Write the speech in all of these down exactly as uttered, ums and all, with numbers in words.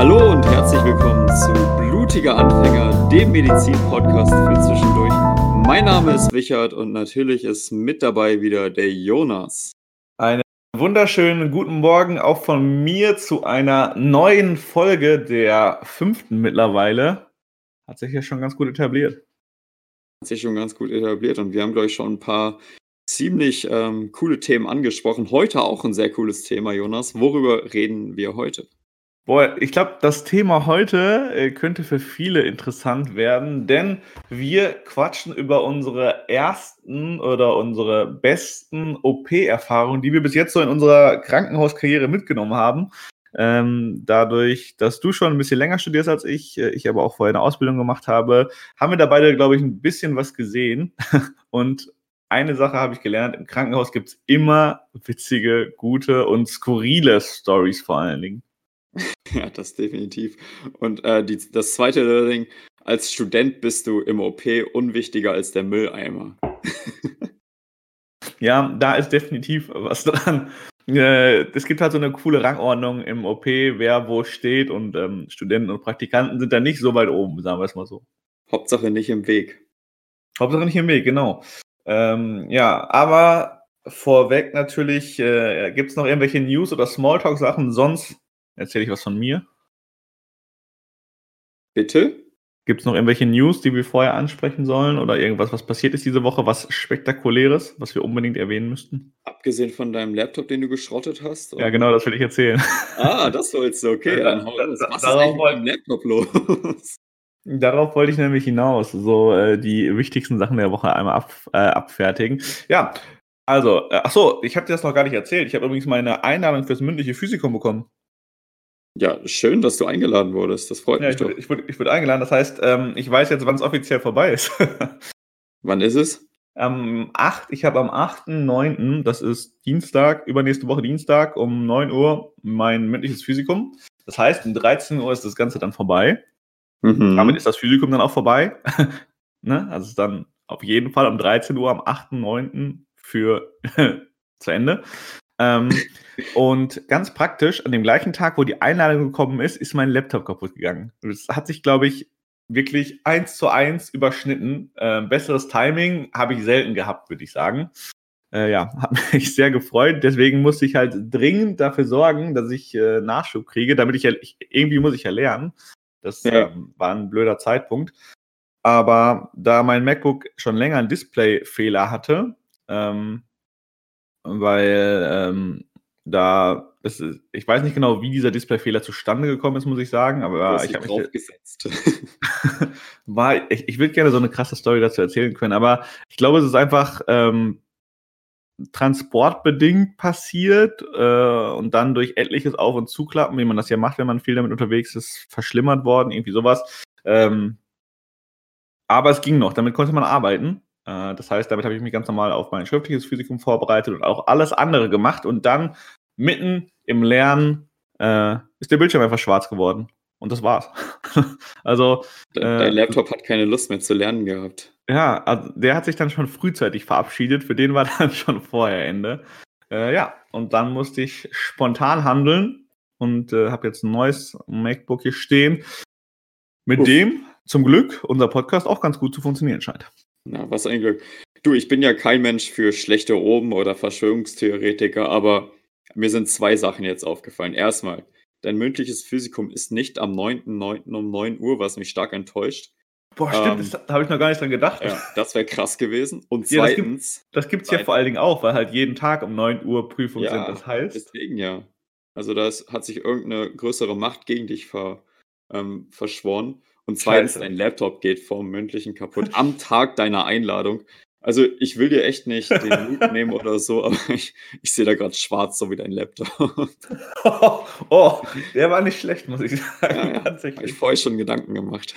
Hallo und herzlich willkommen zu Blutiger Anfänger, dem Medizin-Podcast für zwischendurch. Mein Name ist Richard und natürlich ist mit dabei wieder der Jonas. Einen wunderschönen guten Morgen auch von mir zu einer neuen Folge, der fünften mittlerweile. Hat sich ja schon ganz gut etabliert. Hat sich schon ganz gut etabliert und wir haben, glaube ich, schon ein paar ziemlich ähm, coole Themen angesprochen. Heute auch ein sehr cooles Thema, Jonas. Worüber reden wir heute? Boah, ich glaube, das Thema heute äh, könnte für viele interessant werden, denn wir quatschen über unsere ersten oder unsere besten O P-Erfahrungen, die wir bis jetzt so in unserer Krankenhauskarriere mitgenommen haben. Ähm, dadurch, dass du schon ein bisschen länger studierst als ich, äh, ich aber auch vorher eine Ausbildung gemacht habe, haben wir da beide, glaube ich, ein bisschen was gesehen. Und eine Sache habe ich gelernt, im Krankenhaus gibt es immer witzige, gute und skurrile Stories vor allen Dingen. Ja, das definitiv. Und äh, die, das zweite Ding, als Student bist du im O P unwichtiger als der Mülleimer. Ja, da ist definitiv was dran. Äh, es gibt halt so eine coole Rangordnung im O P, wer wo steht, und ähm, Studenten und Praktikanten sind da nicht so weit oben, sagen wir es mal so. Hauptsache nicht im Weg. Hauptsache nicht im Weg, genau. Ähm, ja, aber vorweg natürlich, äh, gibt es noch irgendwelche News- oder Smalltalk-Sachen? Sonst erzähle ich was von mir. Bitte? Gibt es noch irgendwelche News, die wir vorher ansprechen sollen, oder irgendwas, was passiert ist diese Woche, was Spektakuläres, was wir unbedingt erwähnen müssten? Abgesehen von deinem Laptop, den du geschrottet hast? Ja, genau, das will ich erzählen. Ah, das sollst du, okay, dann hau los. Was ist Darauf eigentlich mit wollte- deinem Laptop los? Darauf wollte ich nämlich hinaus, so äh, die wichtigsten Sachen der Woche einmal ab, äh, abfertigen. Ja, also, äh, ach so, ich habe dir das noch gar nicht erzählt. Ich habe übrigens meine Einladung fürs mündliche Physikum bekommen. Ja, schön, dass du eingeladen wurdest. Das freut Ja, mich ich doch. wurde, ich, wurde, ich wurde eingeladen. Das heißt, ähm, ich weiß jetzt, wann es offiziell vorbei ist. Wann ist es? Am acht, ich habe am achten neunten, das ist Dienstag, übernächste Woche Dienstag, um neun Uhr mein mündliches Physikum. Das heißt, um dreizehn Uhr ist das Ganze dann vorbei. Mhm. Damit ist das Physikum dann auch vorbei. Ne? Also ist dann auf jeden Fall um dreizehn Uhr am achten neunten für zu Ende. Ähm, und ganz praktisch, an dem gleichen Tag, wo die Einladung gekommen ist, ist mein Laptop kaputt gegangen. Das hat sich, glaube ich, wirklich eins zu eins überschnitten. Äh, besseres Timing habe ich selten gehabt, würde ich sagen. Äh, ja, hat mich sehr gefreut. Deswegen musste ich halt dringend dafür sorgen, dass ich äh, Nachschub kriege, damit ich ja, ich, irgendwie muss ich ja lernen. Das Ja. ähm, war ein blöder Zeitpunkt. Aber da mein MacBook schon länger einen Display-Fehler hatte, ähm, weil ähm, da, es, ist- ich weiß nicht genau, wie dieser Display-Fehler zustande gekommen ist, muss ich sagen, Du aber hast ich dich habe mich, draufgesetzt. war, ich, ich würde gerne so eine krasse Story dazu erzählen können, aber ich glaube, es ist einfach ähm, transportbedingt passiert äh, und dann durch etliches Auf- und Zuklappen, wie man das ja macht, wenn man viel damit unterwegs ist, verschlimmert worden, irgendwie sowas. Ähm, aber es ging noch, damit konnte man arbeiten. Äh, das heißt, damit habe ich mich ganz normal auf mein schriftliches Physikum vorbereitet und auch alles andere gemacht. Und dann mitten im Lernen äh, ist der Bildschirm einfach schwarz geworden. Und das war's. Also, Dein, äh, dein Laptop hat keine Lust mehr zu lernen gehabt. ja, also der hat sich dann schon frühzeitig verabschiedet. Für den war dann schon vorher Ende. Äh, ja, und dann musste ich spontan handeln und äh, habe jetzt ein neues MacBook hier stehen, mit Uff. dem zum Glück unser Podcast auch ganz gut zu funktionieren scheint. Na, was ein Glück. Du, ich bin ja kein Mensch für schlechte Oben oder Verschwörungstheoretiker, aber mir sind zwei Sachen jetzt aufgefallen. Erstmal, dein mündliches Physikum ist nicht am neunten neunten um neun Uhr, was mich stark enttäuscht. Boah, stimmt, Ähm, das, da habe ich noch gar nicht dran gedacht. Ja, das wäre krass gewesen. Und Ja, das gibt- zweitens, Das gibt es ja Nein. vor allen Dingen auch, weil halt jeden Tag um neun Uhr Prüfungen sind. ja, Das heißt, deswegen ja. Also da ist- hat sich irgendeine größere Macht gegen dich ver, ähm, verschworen. Und zweitens, Scheiße. dein Laptop geht vom mündlichen kaputt am Tag deiner Einladung. Also ich will dir echt nicht den Mut nehmen oder so, aber ich, ich sehe da gerade schwarz, so wie dein Laptop. oh, der war nicht schlecht, muss ich sagen. Ja, ja. Habe Tatsächlich. ich vorher schon Gedanken gemacht.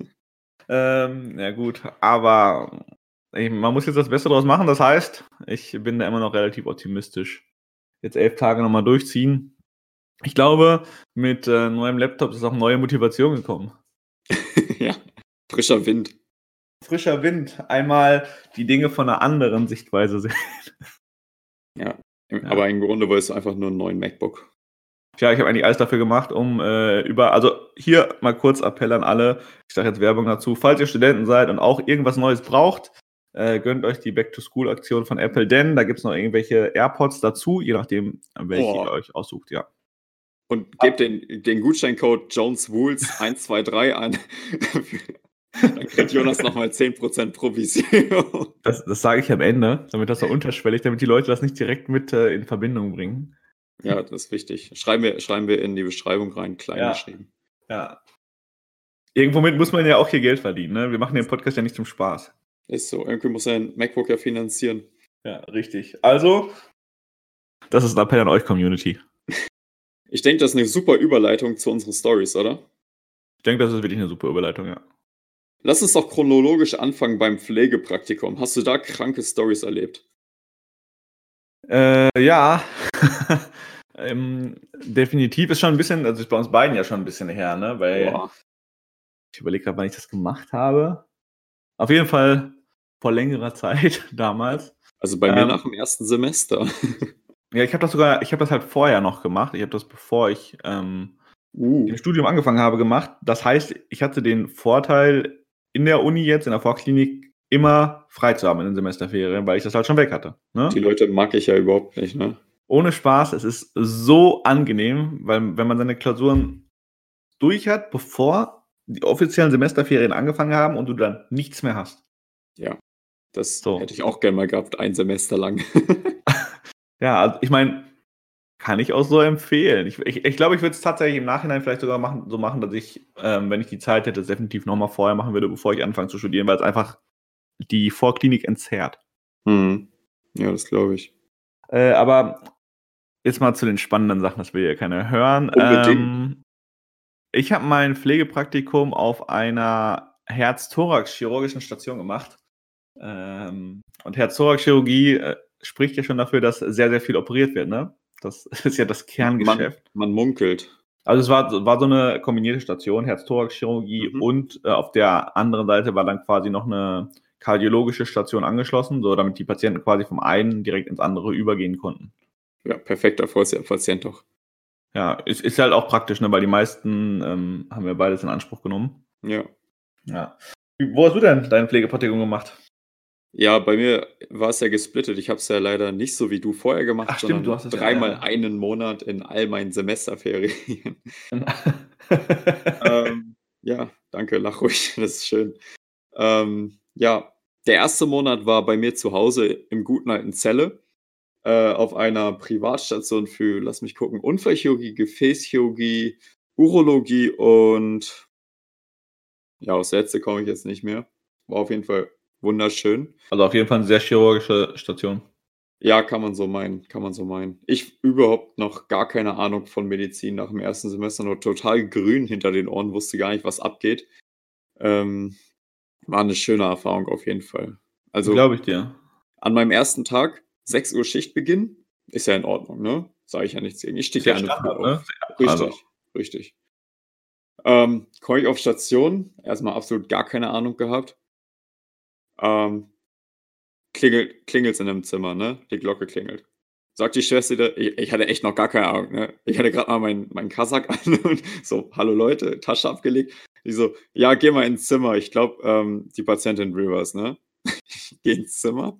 Ähm, ja gut, aber ich, man muss jetzt das Beste draus machen. Das heißt, ich bin da immer noch relativ optimistisch. Jetzt elf Tage nochmal durchziehen. Ich glaube, mit äh, neuem Laptop ist auch neue Motivation gekommen. Ja, frischer Wind. Frischer Wind, einmal die Dinge von einer anderen Sichtweise sehen. Ja, im- Ja. aber im Grunde wolltest du einfach nur einen neuen MacBook. Ja, ich habe eigentlich alles dafür gemacht, um äh, über, also hier mal kurz Appell an alle, ich sage jetzt Werbung dazu, falls ihr Studenten seid und auch irgendwas Neues braucht, äh, gönnt euch die Back-to-School-Aktion von Apple, denn da gibt es noch irgendwelche AirPods dazu, je nachdem, welche Oh. ihr euch aussucht, ja. Und gebt den, den Gutscheincode JonesWools eins zwei drei an. Dann kriegt Jonas nochmal zehn Prozent Provision. Das, das sage ich am Ende, damit das so unterschwellig, damit die Leute das nicht direkt mit äh, in Verbindung bringen. Ja, das ist wichtig. Schreiben wir, schreiben wir in die Beschreibung rein, klein Ja. geschrieben. Ja. Irgendwo mit muss man ja auch hier Geld verdienen, ne? Wir machen den Podcast ja nicht zum Spaß. Ist so, irgendwie muss er ein MacBook ja finanzieren. Ja, richtig. Also, das ist ein Appell an euch, Community. Ich denke, das ist eine super Überleitung zu unseren Stories, oder? Ich denke, das ist wirklich eine super Überleitung, ja. Lass uns doch chronologisch anfangen beim Pflegepraktikum. Hast du da kranke Stories erlebt? Äh, ja. ähm, definitiv ist schon ein bisschen, also ist bei uns beiden ja schon ein bisschen her, ne? Weil Boah. ich überlege gerade, wann ich das gemacht habe. Auf jeden Fall vor längerer Zeit damals. Also bei mir Ähm, nach dem ersten Semester. Ja, ich habe das sogar, ich habe das halt vorher noch gemacht. Ich habe das, bevor ich ähm, Uh. im Studium angefangen habe, gemacht. Das heißt, ich hatte den Vorteil, in der Uni jetzt, in der Vorklinik, immer frei zu haben in den Semesterferien, weil ich das halt schon weg hatte. Ne? Die Leute mag ich ja überhaupt nicht, ne? Ohne Spaß, es ist so angenehm, weil wenn man seine Klausuren durch hat, bevor die offiziellen Semesterferien angefangen haben und du dann nichts mehr hast. Ja, das So. hätte ich auch gerne mal gehabt, ein Semester lang. Ja, also ich meine, kann ich auch so empfehlen. Ich glaube, ich, ich, glaub, ich würde es tatsächlich im Nachhinein vielleicht sogar machen, so machen, dass ich, ähm, wenn ich die Zeit hätte, es definitiv nochmal vorher machen würde, bevor ich anfange zu studieren, weil es einfach die Vorklinik entzerrt. Mhm. Ja, das glaube ich. Äh, aber jetzt mal zu den spannenden Sachen, das will ja keiner hören. Unbedingt. Ähm, ich habe mein Pflegepraktikum auf einer Herz-Thorax-chirurgischen Station gemacht. Ähm, und Herz-Thorax-Chirurgie äh, spricht ja schon dafür, dass sehr, sehr viel operiert wird, ne? Das ist ja das Kerngeschäft. Man, man munkelt. Also es war, war so eine kombinierte Station, Herz-Thorax-Chirurgie Mhm. und äh, auf der anderen Seite war dann quasi noch eine kardiologische Station angeschlossen, so damit die Patienten quasi vom einen direkt ins andere übergehen konnten. Ja, perfekter Patient doch. Ja, ist, ist halt auch praktisch, ne, weil die meisten ähm, haben wir beides in Anspruch genommen. Ja. Ja. Wo hast du denn dein Pflegepraktikum gemacht? Ja, bei mir war es ja gesplittet. Ich habe es ja leider nicht so wie du vorher gemacht, Ach, stimmt, du hast es ja, dreimal ja. einen Monat in all meinen Semesterferien. ähm, ja, danke, lach ruhig, das ist schön. Ähm, ja, der erste Monat war bei mir zu Hause im guten alten Celle äh, auf einer Privatstation für, lass mich gucken, Unfallchirurgie, Gefäßchirurgie, Urologie und ja, aufs Letzte komme ich jetzt nicht mehr. War auf jeden Fall wunderschön. Also auf jeden Fall eine sehr chirurgische Station. Ja, kann man so meinen, kann man so meinen. Ich überhaupt noch gar keine Ahnung von Medizin nach dem ersten Semester, nur total grün hinter den Ohren, wusste gar nicht, was abgeht. Ähm, war eine schöne Erfahrung auf jeden Fall. Also glaube ich dir. an meinem ersten Tag, sechs Uhr Schichtbeginn, ist ja in Ordnung, ne? Sage ich ja nichts gegen. Ich stehe Ist ja gerne früh Standard, auf. ne? Richtig, Also. richtig. Ähm, komme ich auf Station, erstmal absolut gar keine Ahnung gehabt. Ähm, klingelt, klingelt's in einem Zimmer, ne? Die Glocke klingelt. Sagt die Schwester, da- ich, ich hatte echt noch gar keine Ahnung, ne? Ich hatte gerade mal meinen mein Kasach an und so, hallo Leute, Tasche abgelegt. Die so, ja, geh mal ins Zimmer. Ich glaube, ähm, die Patientin will was, ne? Ich geh ins Zimmer.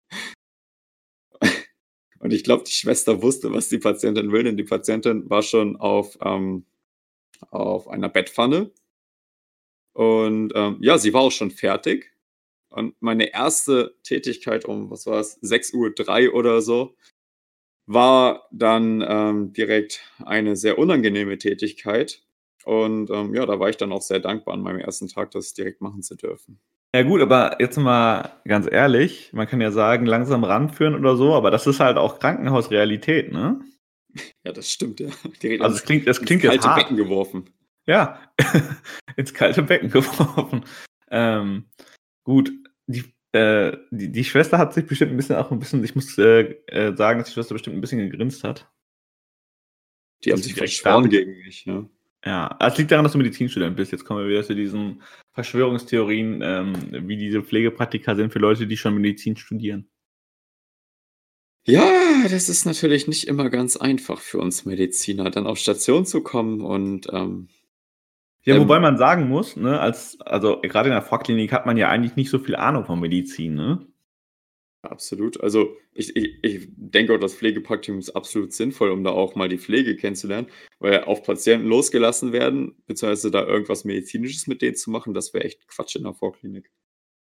Und ich glaube, die Schwester wusste, was die Patientin will, denn die Patientin war schon auf, ähm, auf einer Bettpfanne. Und ähm, ja, sie war auch schon fertig. Und meine erste Tätigkeit um, was war es, sechs Uhr drei oder so, war dann ähm, direkt eine sehr unangenehme Tätigkeit. Und ähm, ja, da war ich dann auch sehr dankbar an meinem ersten Tag, das direkt machen zu dürfen. Ja gut, aber jetzt mal ganz ehrlich, man kann ja sagen, langsam ranführen oder so, aber das ist halt auch Krankenhausrealität, ne? Ja, das stimmt, ja. Direkt Also es klingt, es klingt ins jetzt kalte hart. Becken geworfen. Ja, ins kalte Becken geworfen. Ähm, gut, die, äh, die, die Schwester hat sich bestimmt ein bisschen auch ein bisschen, ich muss äh, äh, sagen, dass die Schwester bestimmt ein bisschen gegrinst hat. Die haben Das sich direkt verschworen damit- gegen mich, ne? Ja, es liegt daran, dass du Medizinstudent bist. Jetzt kommen wir wieder zu diesen Verschwörungstheorien, ähm, wie diese Pflegepraktika sind für Leute, die schon Medizin studieren. Ja, das ist natürlich nicht immer ganz einfach für uns Mediziner, dann auf Station zu kommen und, ähm, Ja, wobei ähm man sagen muss, ne, als also, gerade in der Fachklinik hat man ja eigentlich nicht so viel Ahnung von Medizin, ne? Absolut. Also, ich ich ich denke auch, das Pflegepraktikum ist absolut sinnvoll, um da auch mal die Pflege kennenzulernen, weil auf Patienten losgelassen werden, beziehungsweise da irgendwas Medizinisches mit denen zu machen, das wäre echt Quatsch in der Vorklinik.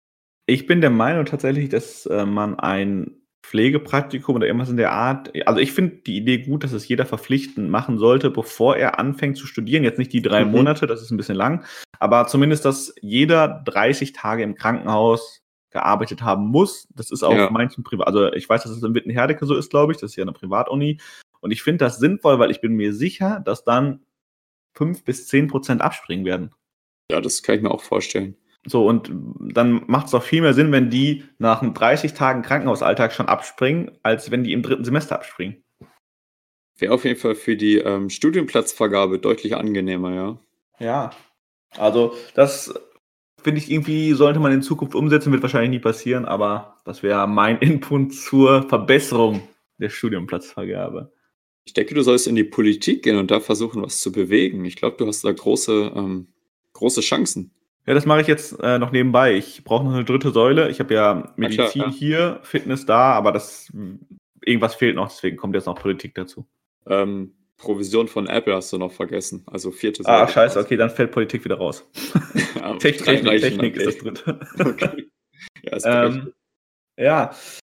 Ich bin der Meinung tatsächlich, dass, äh, man ein Pflegepraktikum oder irgendwas in der Art also, ich finde die Idee gut, dass es jeder verpflichtend machen sollte, bevor er anfängt zu studieren. Jetzt nicht die drei Mhm. Monate, das ist 'n bisschen lang, aber zumindest, dass jeder dreißig Tage im Krankenhaus gearbeitet haben muss. Das ist auf Ja. manchen Priva also, ich weiß, dass es in Witten-Herdecke so ist, glaube ich. Das ist ja 'ne Privatuni. Und ich finde das sinnvoll, weil ich bin mir sicher, dass dann fünf bis zehn Prozent abspringen werden. Ja, das kann ich mir auch vorstellen. So, und dann macht's doch viel mehr Sinn, wenn die nach 'n dreißig Tagen Krankenhausalltag schon abspringen, als wenn die im dritten Semester abspringen. Wäre auf jeden Fall für die, ähm, Studienplatzvergabe deutlich angenehmer, ja. Ja, also, das finde ich irgendwie sollte man in Zukunft umsetzen, wird wahrscheinlich nie passieren, aber das wäre mein Input zur Verbesserung der Studienplatzvergabe. Ich denke, du sollst in die Politik gehen und da versuchen, was zu bewegen. Ich glaube, du hast da große, ähm große Chancen. Ja, das mache ich jetzt, äh, noch nebenbei. Ich brauche noch 'ne dritte Säule. Ich habe ja Na klar, Medizin ja. hier, Fitness da, aber das irgendwas fehlt noch, deswegen kommt jetzt noch Politik dazu. Ähm, Provision von Apple hast du noch vergessen, also vierte Ah, Säule scheiße, quasi. okay, dann fällt Politik wieder raus. Ja, Tech drei Technik reichen, Technik ist okay. das dritte Okay. Ja, ist Ähm, berechtigt. ja,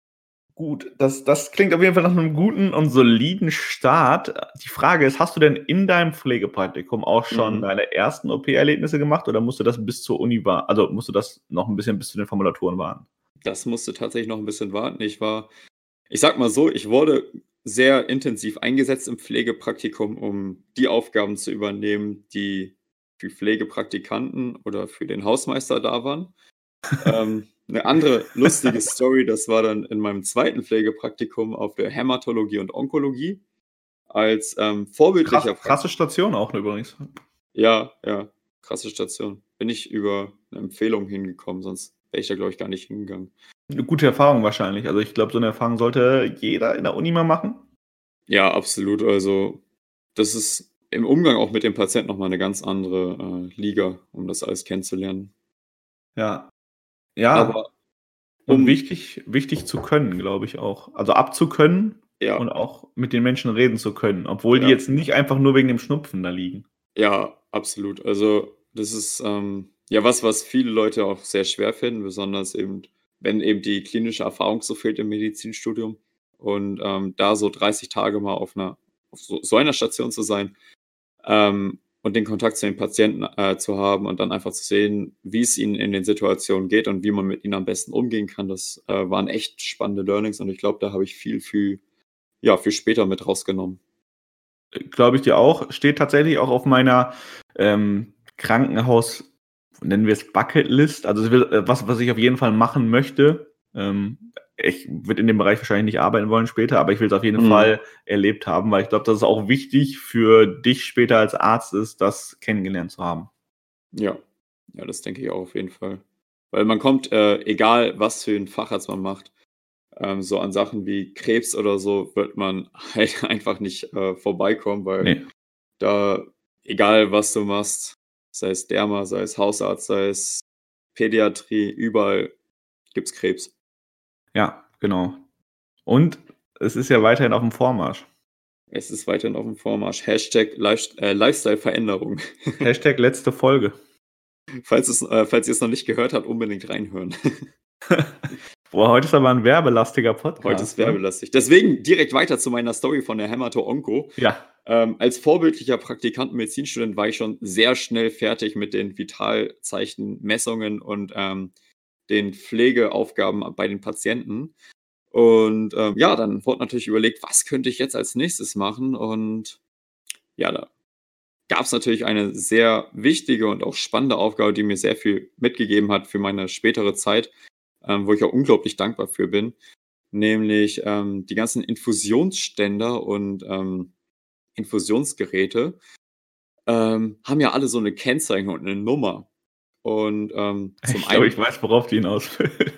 gut, das das klingt auf jeden Fall nach 'nem guten und soliden Start. Die Frage ist, hast du denn in deinem Pflegepraktikum auch schon Mhm. deine ersten OP-Erlebnisse gemacht oder musst du das bis zur Uni wa also, musst du das noch 'n bisschen bis zu den Formulaturen warten? Das musste tatsächlich noch 'n bisschen warten. Ich war ich sage mal so, ich wurde sehr intensiv eingesetzt im Pflegepraktikum, um die Aufgaben zu übernehmen, die für Pflegepraktikanten oder für den Hausmeister da waren. Ähm, 'ne andere lustige Story, das war dann in meinem zweiten Pflegepraktikum auf der Hämatologie und Onkologie als, ähm, Krass vorbildlicher Prakt krasse Station auch übrigens. Ja, ja, krasse Station. Bin ich über 'ne Empfehlung hingekommen, sonst wäre ich da, glaube ich, gar nicht hingegangen. 'Ne gute Erfahrung wahrscheinlich. Also, ich glaube, so 'ne Erfahrung sollte jeder in der Uni mal machen. Ja, absolut. Also, das ist im Umgang auch mit dem Patienten noch mal 'ne ganz andere, äh, Liga, um das alles kennenzulernen. Ja. Ja. Aber Und um wichtig wichtig zu können, glaube ich auch. Also, abzukönnen Ja. und auch mit den Menschen reden zu können, obwohl die Ja. jetzt nicht einfach nur wegen dem Schnupfen da liegen. Ja, absolut. Also, das ist, ähm, ja was, was viele Leute auch sehr schwer finden, besonders eben, wenn eben die klinische Erfahrung so fehlt im Medizinstudium. Und, ähm, da so dreißig Tage mal auf 'ner auf so so einer Station zu sein, ähm, und den Kontakt zu den Patienten, äh, zu haben und dann einfach zu sehen, wie es ihnen in den Situationen geht und wie man mit ihnen am besten umgehen kann, das, äh, waren echt spannende Learnings und ich glaube, da habe ich viel für ja, für später mit rausgenommen. Äh, glaube ich dir auch. Steht tatsächlich auch auf meiner, ähm, Krankenhaus nennen wir's Bucketlist. Also, ich will äh, was was ich auf jeden Fall machen möchte. Ähm, ich würde in dem Bereich wahrscheinlich nicht arbeiten wollen später, aber ich will's auf jeden Mhm. Fall erlebt haben, weil ich glaube, dass es auch wichtig für dich später als Arzt ist, das kennengelernt zu haben. Ja. Ja, das denke ich auch auf jeden Fall. Weil man kommt, äh, egal was für 'n Facharzt man macht, ähm, so an Sachen wie Krebs oder so wird man halt einfach nicht, äh, vorbeikommen, weil Ne. da egal was du machst, sei es Derma, sei es Hausarzt, sei es Pädiatrie, überall gibt's Krebs. Ja, genau. Und es ist ja weiterhin aufm Vormarsch. Es ist weiterhin aufm Vormarsch. Hashtag Life äh, Lifestyle-Veränderung. Hashtag letzte Folge. Falls es äh, falls ihr's noch nicht gehört habt, unbedingt reinhören. Boah, heute ist aber 'n werbelastiger Heute ist Podcast, ne? werbelastig. Deswegen direkt weiter zu meiner Story von der Hämato-Onko. Ja. Ähm, als vorbildlicher Praktikant Medizinstudent war ich schon sehr schnell fertig mit den Vitalzeichen-Messungen und, ähm, den Pflegeaufgaben bei den Patienten. Und, ähm, ja, dann wurde natürlich überlegt: „Was könnte ich jetzt als Nächstes machen?“ Und ja, da gab's natürlich eine sehr wichtige und auch spannende Aufgabe, die mir sehr viel mitgegeben hat für meine spätere Zeit, ähm, wo ich auch unglaublich dankbar für bin, nämlich, ähm, die ganzen Infusionsständer und, ähm, Infusionsgeräte, ähm, haben ja alle so 'ne Kennzeichnung und 'ne Nummer. Und, ähm, zum Ich glaube, einen ich weiß, worauf du hinaus willst.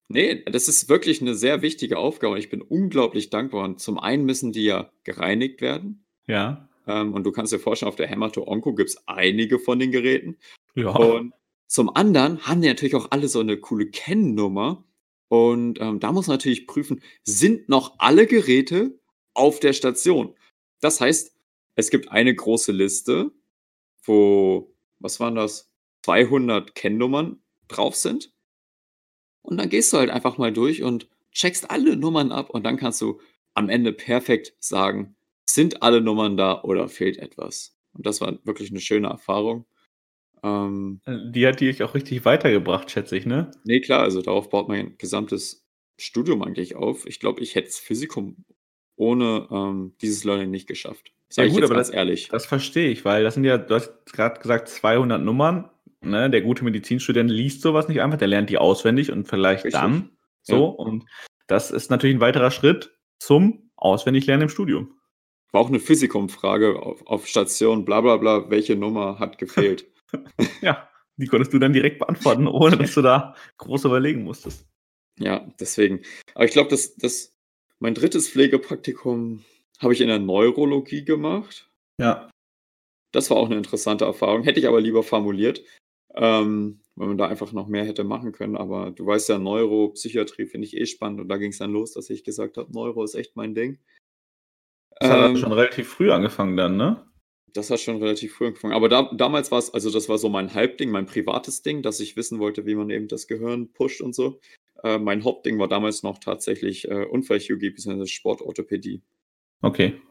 Ne, das ist wirklich 'ne sehr wichtige Aufgabe. Ich bin unglaublich dankbar und zum einen müssen die ja gereinigt werden. Ja. Ähm, und du kannst dir vorstellen, auf der Hämato-Onco gibt's einige von den Geräten. Ja. Und zum anderen haben die natürlich auch alle so 'ne coole Kennnummer. Und, ähm, da muss man natürlich prüfen, sind noch alle Geräte auf der Station? Das heißt, es gibt eine große Liste, wo was waren das, zweihundert Kennnummern drauf sind. Und dann gehst du halt einfach mal durch und checkst alle Nummern ab und dann kannst du am Ende perfekt sagen: „Sind alle Nummern da oder fehlt etwas?“ Und das war wirklich 'ne schöne Erfahrung. Ähm Äh, die hat dich auch richtig weitergebracht, schätze ich, ne? Ne, klar, also darauf baut mein gesamtes Studium eigentlich auf. Ich glaube, ich hätte das Physikum ohne, ähm, dieses Learning nicht geschafft. Ja Sage ich gut, jetzt aber ganz das ehrlich. das verstehe ich, weil das sind ja du hast grad gesagt, zweihundert Nummern, ne? Der gute Medizinstudent liest so was nicht einfach, der lernt die auswendig und vielleicht Richtig, dann so. ja. Und das ist natürlich 'n weiterer Schritt zum Auswendiglernen im Studium. War auch 'ne Physikumfrage auf auf Station bla bla bla, welche Nummer hat gefehlt? Ja, die konntest du dann direkt beantworten, ohne dass du da groß überlegen musstest. Ja, deswegen. Aber ich glaube, das das mein drittes Pflegepraktikum habe ich in der Neurologie gemacht. Ja. Das war auch 'ne interessante Erfahrung. Hätte ich aber lieber formuliert, ähm, weil man da einfach noch mehr hätte machen können. Aber du weißt ja, Neuropsychiatrie finde ich eh spannend und da ging's dann los, dass ich gesagt habe: „Neuro ist echt mein Ding.“ Das hat also Ähm schon relativ früh angefangen dann, ne? Das hat schon relativ früh angefangen. Aber da damals war's also das war so mein Halbding, mein privates Ding, dass ich wissen wollte, wie man eben das Gehirn pusht und so. Äh, mein Hauptding war damals noch tatsächlich, äh, Unfallchirurgie beziehungsweise Sportorthopädie. Okay.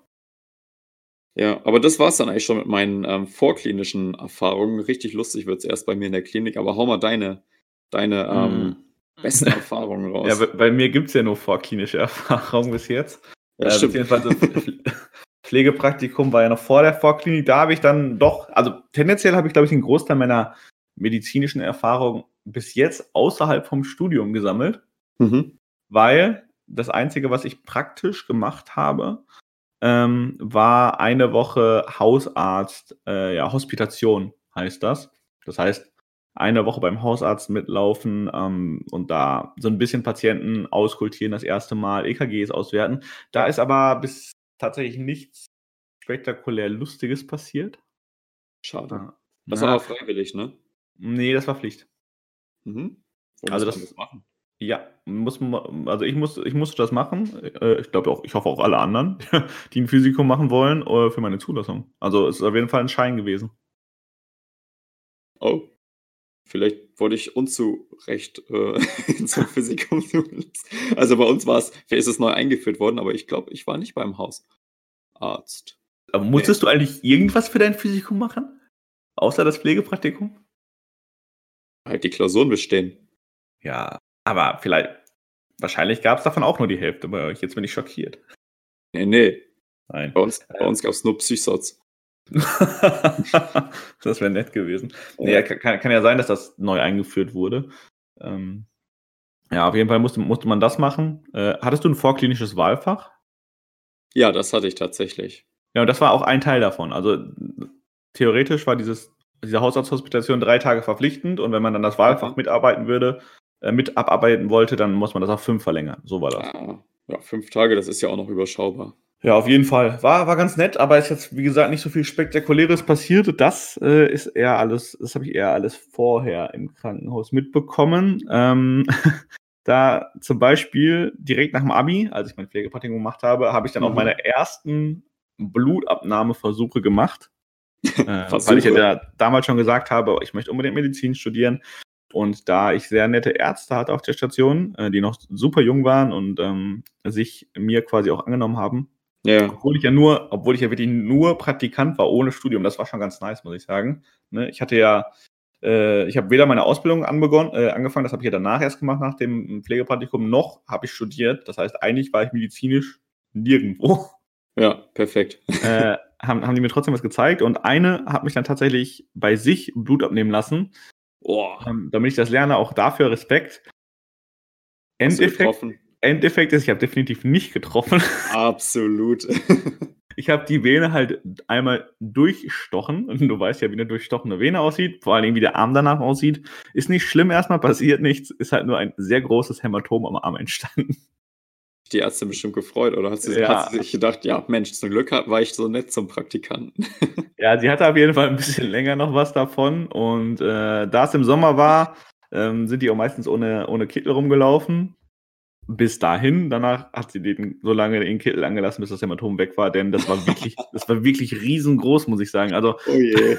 Ja, aber das war's dann eigentlich schon mit meinen, ähm, vorklinischen Erfahrungen. Richtig lustig wird's erst bei mir in der Klinik, aber hau mal deine deine, Hm. ähm, besten Erfahrungen Ja, bei raus. bei mir gibt's ja nur vorklinische Erfahrungen bis jetzt. Ja, Äh, stimmt. beziehungsweise Pf Pfl Pflegepraktikum war ja noch vor der Vorklinik. Da habe ich dann doch also tendenziell habe ich, glaube ich, den Großteil meiner medizinischen Erfahrung bis jetzt außerhalb vom Studium gesammelt. Mhm. Weil das Einzige, was ich praktisch gemacht habe, ähm, war eine Woche Hausarzt äh, ja, Hospitation heißt das. Das heißt, eine Woche beim Hausarzt mitlaufen, ähm, und da so 'n bisschen Patienten auskultieren das erste Mal, EKGs auswerten. Da ist aber bis tatsächlich nichts spektakulär Lustiges passiert. Schade. Ja. Das war aber Na freiwillig, ne? Ne, das war Pflicht. Mhm. Wo Also muss man das das machen? ja, muss ma also ich muss ich musste das machen. Äh, ich glaube auch ich hoffe auch alle anderen, die 'n Physikum machen wollen, äh, für meine Zulassung. Also, es ist auf jeden Fall 'n Schein gewesen. Oh. Vielleicht wurde ich unzurecht, äh, zum Physikum zugelassen. Also, bei uns war's vielleicht ist es neu eingeführt worden, aber ich glaube, ich war nicht beim Hausarzt. Aber Ne. musstest du eigentlich irgendwas für dein Physikum machen? Außer das Pflegepraktikum? Halt die Klausuren bestehen. Ja, aber vielleicht wahrscheinlich gab's davon auch nur die Hälfte bei euch. Jetzt bin ich schockiert. Ne, ne. Nein. Bei uns bei Äh uns gab's nur Psy-Soz. Das wäre nett gewesen. Ne, ja, Ja. ka kann kann ja sein, dass das neu eingeführt wurde. Ähm, ja, auf jeden Fall musste musste man das machen. Äh, hattest du 'n vorklinisches Wahlfach? Ja, das hatte ich tatsächlich. Ja, und das war auch ein Teil davon. Also, theoretisch war dieses diese Hausarzthospitation drei Tage verpflichtend und wenn man dann das Wahlfach Mhm. mitarbeiten würde äh, mit abarbeiten wollte, dann muss man das auf fünf verlängern. So war das. Ah, ja, fünf Tage, das ist ja auch noch überschaubar. Ja, auf jeden Fall. War war ganz nett, aber ist jetzt, wie gesagt, nicht so viel Spektakuläres passiert. Das, äh, ist eher alles das habe ich eher alles vorher im Krankenhaus mitbekommen. Ähm, da zum Beispiel direkt nach dem Abi, als ich mein Pflegepraktikum gemacht habe, habe ich dann auch Mhm. meine ersten Blutabnahmeversuche gemacht. Äh, weil ich ja Versuche? da damals schon gesagt habe: „Ich möchte unbedingt Medizin studieren.“ Und da ich sehr nette Ärzte hatte auf der Station, äh, die noch super jung waren und, ähm, sich mir quasi auch angenommen haben, Ja. obwohl ich ja nur obwohl ich ja wirklich nur Praktikant war ohne Studium. Das war schon ganz nice, muss ich sagen, ne? Ich hatte ja äh, ich habe weder meine Ausbildung anbegonnen äh, angefangen, das habe ich ja danach erst gemacht nach dem Pflegepraktikum, noch habe ich studiert. Das heißt, eigentlich war ich medizinisch nirgendwo. Ja, perfekt. Äh, haben haben die mir trotzdem was gezeigt und eine hat mich dann tatsächlich bei sich Blut abnehmen lassen, Boah. ähm, damit ich das lerne, auch dafür Respekt. Hast du Endeffekt getroffen? Endeffekt ist, ich habe definitiv nicht getroffen. Absolut. ich habe die Vene halt einmal durchstochen. Und du weißt ja, wie eine durchstochene Vene aussieht. Vor allem, wie der Arm danach aussieht. Ist nicht schlimm erstmal, passiert nichts. Ist halt nur ein sehr großes Hämatom am Arm entstanden. Die Ärztin bestimmt gefreut, oder hat sie, Ja. hat sie sich gedacht, ja, Mensch, zum Glück war ich so nett zum Praktikanten. Ja, sie hatte auf jeden Fall ein bisschen länger noch was davon. Und äh, da es im Sommer war, ähm, sind die auch meistens ohne, ohne Kittel rumgelaufen. Bis dahin, danach hat sie den so lange den Kittel angelassen, bis das Hämatom weg war, denn das war wirklich, das war wirklich riesengroß, muss ich sagen. Also Oh je.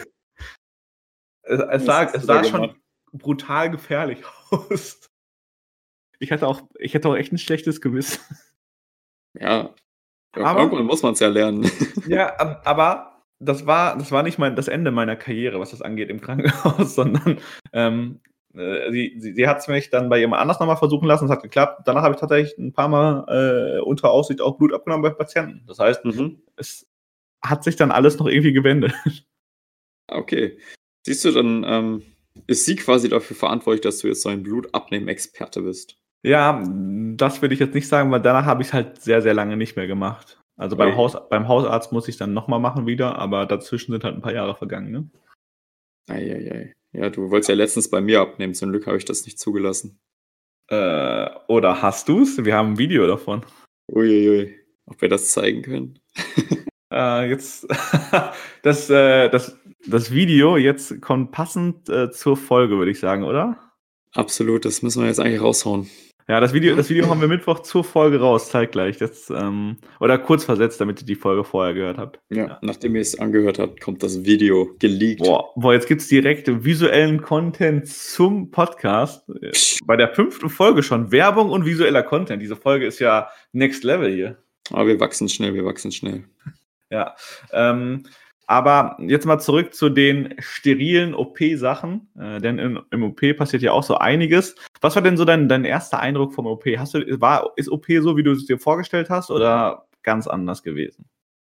es, es sah, es sah schon brutal gefährlich aus. Ich hatte auch, ich hatte auch echt ein schlechtes Gewissen. Ja, Aber- irgendwann muss man es ja lernen. Ja, ab- aber das war, das war nicht mein, das Ende meiner Karriere, was das angeht im Krankenhaus, sondern ähm, äh, sie, sie, sie hat es mich dann bei jemand anders nochmal versuchen lassen, es hat geklappt. Danach habe ich tatsächlich ein paar Mal äh, unter Aufsicht auch Blut abgenommen bei Patienten. Das heißt, Mhm. es hat sich dann alles noch irgendwie gewendet. Okay. Siehst du, dann ähm, ist sie quasi dafür verantwortlich, dass du jetzt so ein Blutabnehmen-Experte bist. Ja, das würde ich jetzt nicht sagen, weil danach habe ich es halt sehr, sehr lange nicht mehr gemacht. Also beim, Ui. Haus, beim Hausarzt muss ich dann nochmal machen wieder, aber dazwischen sind halt ein paar Jahre vergangen. Ne? Eieiei. Ja, du wolltest ja letztens bei mir abnehmen, zum Glück habe ich das nicht zugelassen. Äh, oder hast du es? Wir haben ein Video davon. Uiuiui. Ob wir das zeigen können? Äh, jetzt das, äh, das, das Video jetzt kommt passend äh, zur Folge, würde ich sagen, oder? Absolut, das müssen wir jetzt eigentlich raushauen. Ja, das Video, das Video haben wir Mittwoch zur Folge raus, zeitgleich. Das, ähm, oder kurz versetzt, damit ihr die Folge vorher gehört habt. Ja, Ja. nachdem ihr es angehört habt, kommt das Video geleakt. Boah, boah, jetzt gibt's direkt visuellen Content zum Podcast. Bei der fünften Folge schon. Werbung und visueller Content. Diese Folge ist ja Next Level hier. Aber wir wachsen schnell, wir wachsen schnell. Ja, ähm, aber jetzt mal zurück zu den sterilen O P-Sachen, äh, denn im, im O P passiert ja auch so einiges. Was war denn so dein, dein erster Eindruck vom O P? Hast du, war, ist O P so, wie du es dir vorgestellt hast, oder ganz anders gewesen?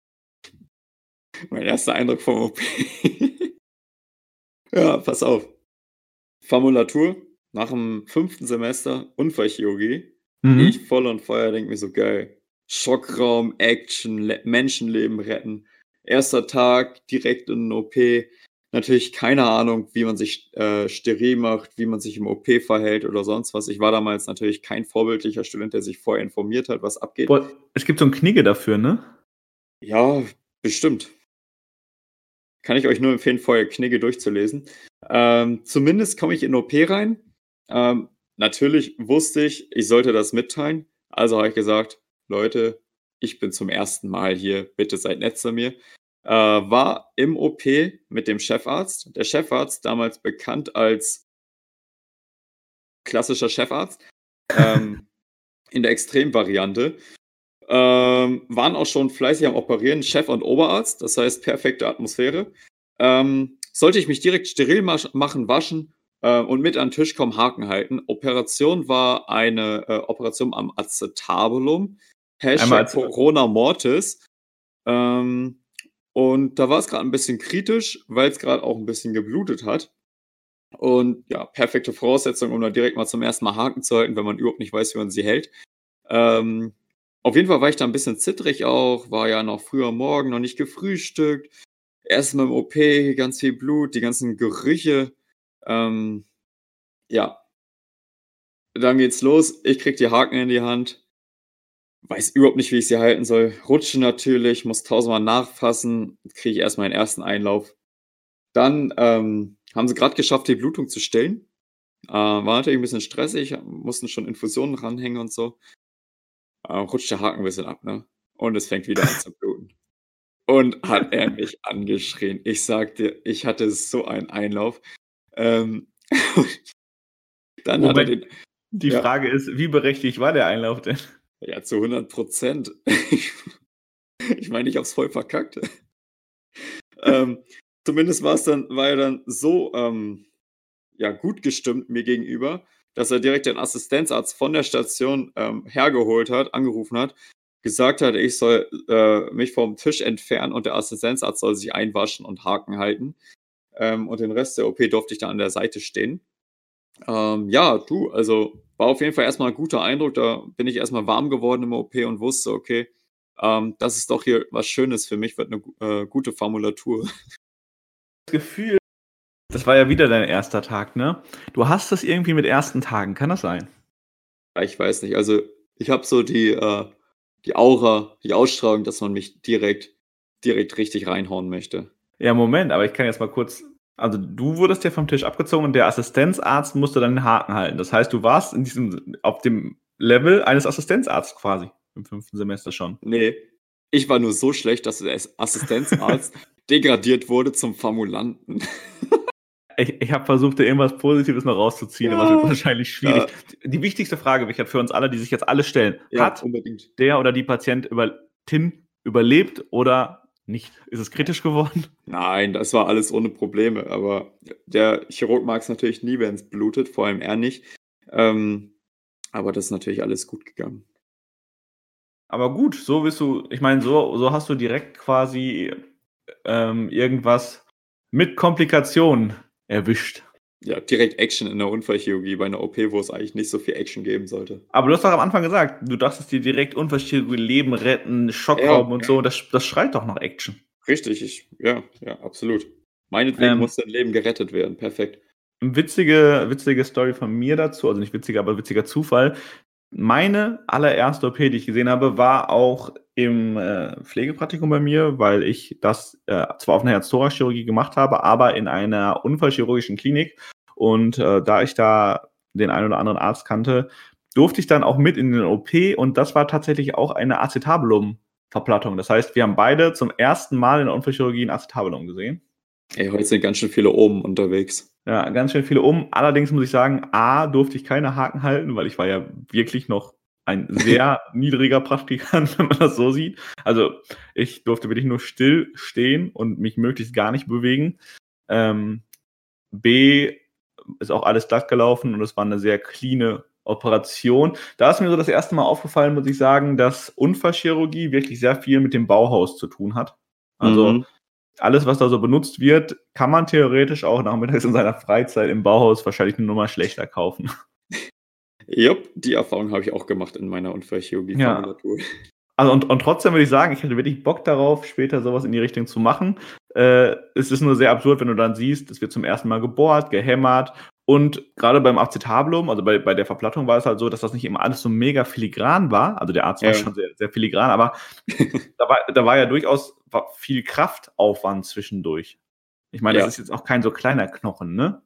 Mein erster Eindruck vom O P. Ja, pass auf. Formulatur nach dem fünften Semester Unfallchirurgie. Ich voll on Feuer, denke mir so, geil. Schockraum, Action, Le- Menschenleben retten. Erster Tag, direkt in den O P. Natürlich keine Ahnung, wie man sich äh, steril macht, wie man sich im O P verhält oder sonst was. Ich war damals natürlich kein vorbildlicher Student, der sich vorher informiert hat, was abgeht. Boah, es gibt so ein Knigge dafür, ne? Ja, bestimmt. Kann ich euch nur empfehlen, vorher Knigge durchzulesen. Ähm, zumindest komme ich in den O P rein. Ähm, natürlich wusste ich, ich sollte das mitteilen. Also habe ich gesagt, Leute, ich bin zum ersten Mal hier, bitte seid nett zu mir. Äh, war im O P mit dem Chefarzt. Der Chefarzt, damals bekannt als klassischer Chefarzt, ähm, in der Extremvariante. Ähm, waren auch schon fleißig am Operieren, Chef und Oberarzt, das heißt perfekte Atmosphäre. Ähm, sollte ich mich direkt steril mach- machen, waschen äh, und mit an den Tisch kommen, Haken halten. Operation war eine äh, Operation am Acetabulum, Einmal Hashtag als- Corona Mortis. Ähm, und da war es gerade ein bisschen kritisch, weil es gerade auch ein bisschen geblutet hat. Und ja, perfekte Voraussetzung, um da direkt mal zum ersten Mal Haken zu halten, wenn man überhaupt nicht weiß, wie man sie hält. Ähm, auf jeden Fall war ich da ein bisschen zittrig auch, war ja noch früher Morgen, noch nicht gefrühstückt. Erstmal im O P, ganz viel Blut, die ganzen Gerüche. Ähm, ja. Dann geht's los. Ich krieg die Haken in die Hand. Weiß überhaupt nicht, wie ich sie halten soll. Rutsche natürlich, muss tausendmal nachfassen. Kriege ich erstmal den ersten Einlauf. Dann ähm, haben sie gerade geschafft, die Blutung zu stillen. Äh, war natürlich ein bisschen stressig, mussten schon Infusionen ranhängen und so. Äh, rutscht der Haken ein bisschen ab, ne? Und es fängt wieder an zu bluten. Und hat er mich angeschrien. Ich sagte, ich hatte so einen Einlauf. Ähm, dann hat er Moment, den, die ja. Frage ist, wie berechtigt war der Einlauf denn? ja, zu hundert Prozent. Ich meine, ich hab's voll verkackt. ähm, zumindest war es dann, war er dann so ähm, ja, gut gestimmt mir gegenüber, dass er direkt den Assistenzarzt von der Station ähm, hergeholt hat, angerufen hat, gesagt hat, ich soll äh, mich vom Tisch entfernen und der Assistenzarzt soll sich einwaschen und Haken halten. Ähm, und den Rest der O P durfte ich dann an der Seite stehen. Ähm, ja, du, also war auf jeden Fall erstmal ein guter Eindruck. Da bin ich erstmal warm geworden im O P und wusste, okay, ähm, das ist doch hier was Schönes für mich, wird eine äh, gute Formulatur. Das Gefühl, das war ja wieder dein erster Tag, ne? Du hast das irgendwie mit ersten Tagen, kann das sein? Ja, ich weiß nicht, also ich habe so die, äh, die Aura, die Ausstrahlung, dass man mich direkt, direkt richtig reinhauen möchte. Ja, Moment, aber ich kann jetzt mal kurz. Also, du wurdest ja vom Tisch abgezogen und der Assistenzarzt musste dann den Haken halten. Das heißt, du warst in diesem, auf dem Level eines Assistenzarztes quasi im fünften Semester schon. Nee, ich war nur so schlecht, dass der Assistenzarzt degradiert wurde zum Formulanten. Ich, ich habe versucht, da irgendwas Positives noch rauszuziehen, aber es wird Ja, wahrscheinlich schwierig. ja, Die wichtigste Frage, Richard, für uns alle, die sich jetzt alle stellen: ja, Hat unbedingt. der oder die Patient über Tim überlebt oder nicht? Ist es kritisch geworden? Nein, das war alles ohne Probleme, aber der Chirurg mag es natürlich nie, wenn es blutet, vor allem er nicht. Ähm, aber das ist natürlich alles gut gegangen. Aber gut, so bist du, ich meine, so, so hast du direkt quasi ähm, irgendwas mit Komplikationen erwischt. Ja, direkt Action in der Unfallchirurgie bei einer O P, wo es eigentlich nicht so viel Action geben sollte. Aber du hast doch am Anfang gesagt, du dachtest dir direkt Unfallchirurgie, Leben retten, Schockraum Ja, und so. Das, das schreit doch nach Action. richtig, ich, ja, ja, absolut. Meinetwegen Ähm, muss dein Leben gerettet werden. Perfekt. witzige, witzige Story von mir dazu, also nicht witziger, aber witziger Zufall. Meine allererste O P, die ich gesehen habe, war auch im äh, Pflegepraktikum bei mir, weil ich das äh, zwar auf einer Herz-Thorax-Chirurgie gemacht habe, aber in einer unfallchirurgischen Klinik. Und äh, da ich da den einen oder anderen Arzt kannte, durfte ich dann auch mit in den O P und das war tatsächlich auch eine Acetabulum-Verplattung. Das heißt, wir haben beide zum ersten Mal in der Unfallchirurgie ein Acetabulum gesehen. Ey, heute sind ganz schön viele oben unterwegs. Ja, ganz schön viele um. Allerdings muss ich sagen, A, durfte ich keine Haken halten, weil ich war ja wirklich noch ein sehr niedriger Praktikant, wenn man das so sieht. Also ich durfte wirklich nur still stehen und mich möglichst gar nicht bewegen. Ähm, B, ist auch alles glatt gelaufen und es war eine sehr cleane Operation. Da ist mir so das erste Mal aufgefallen, muss ich sagen, dass Unfallchirurgie wirklich sehr viel mit dem Bauhaus zu tun hat. Also Mhm. alles, was da so benutzt wird, kann man theoretisch auch nachmittags in seiner Freizeit im Bauhaus wahrscheinlich eine Nummer schlechter kaufen. Jupp, die Erfahrung habe ich auch gemacht in meiner Ja. Unfallchirurgie-Formulatur. Also und, und trotzdem würde ich sagen, ich hätte wirklich Bock darauf, später sowas in die Richtung zu machen. Äh, es ist nur sehr absurd, wenn du dann siehst, es wird zum ersten Mal gebohrt, gehämmert und gerade beim Acetabulum, also bei, bei der Verplattung war es halt so, dass das nicht immer alles so mega filigran war. Also der Arzt war Ja. schon sehr, sehr filigran, aber da war, da war ja durchaus viel Kraftaufwand zwischendurch. Ich meine, Ja. das ist jetzt auch kein so kleiner Knochen, ne?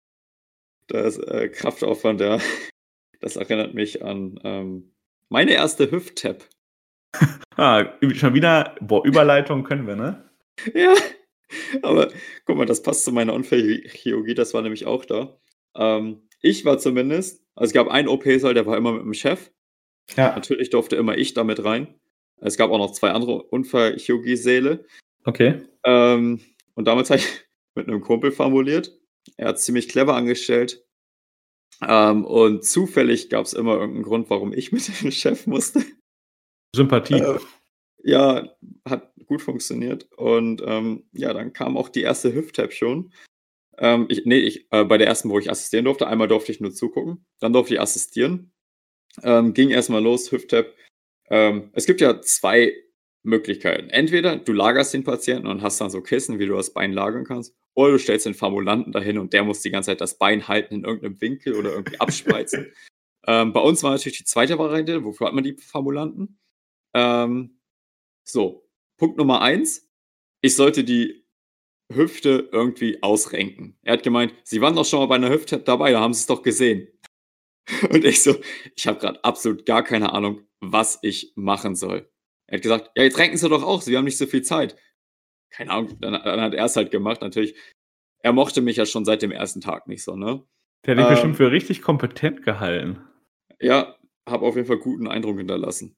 Das äh, Kraftaufwand, ja, das erinnert mich an ähm, meine erste Hüft-Tap. Ah, schon wieder, boah, Überleitung können wir, ne? Ja, aber guck mal, das passt zu meiner Unfallchirurgie, das war nämlich auch da. Ähm, ich war zumindest, also es gab einen O P-Saal, der war immer mit dem Chef. Ja, Natürlich durfte immer ich damit rein. Es gab auch noch zwei andere Unfallchirurgie-Säle. okay. Ähm, und damals habe ich mit einem Kumpel formuliert. Er hat ziemlich clever angestellt. Ähm, und zufällig gab es immer irgendeinen Grund, warum ich mit dem Chef musste. Sympathie. Äh, ja, hat gut funktioniert. Und ähm, ja, dann kam auch die erste Hüft-Tap schon. Ähm, ich, nee, ich, äh, bei der ersten, wo ich assistieren durfte, einmal durfte ich nur zugucken. Dann durfte ich assistieren. Ähm, ging erstmal los, Hüft-Tap. Ähm, es gibt ja zwei Möglichkeiten. Entweder du lagerst den Patienten und hast dann so Kissen, wie du das Bein lagern kannst, oder du stellst den Formulanten dahin und der muss die ganze Zeit das Bein halten in irgendeinem Winkel oder irgendwie abspreizen. ähm, bei uns war natürlich die zweite Variante, wofür hat man die Formulanten? Ähm, so, Punkt Nummer eins, ich sollte die Hüfte irgendwie ausrenken. Er hat gemeint, Sie waren doch schon mal bei einer Hüfte dabei, da haben Sie es doch gesehen. Und ich so, ich habe gerade absolut gar keine Ahnung, was ich machen soll. Er hat gesagt, ja, jetzt renken Sie doch auch, Sie haben nicht so viel Zeit. Keine Ahnung, dann, dann hat er es halt gemacht. Natürlich, er mochte mich ja schon seit dem ersten Tag nicht so, ne? Der hat dich bestimmt Ähm, für richtig kompetent gehalten. ja, habe auf jeden Fall guten Eindruck hinterlassen.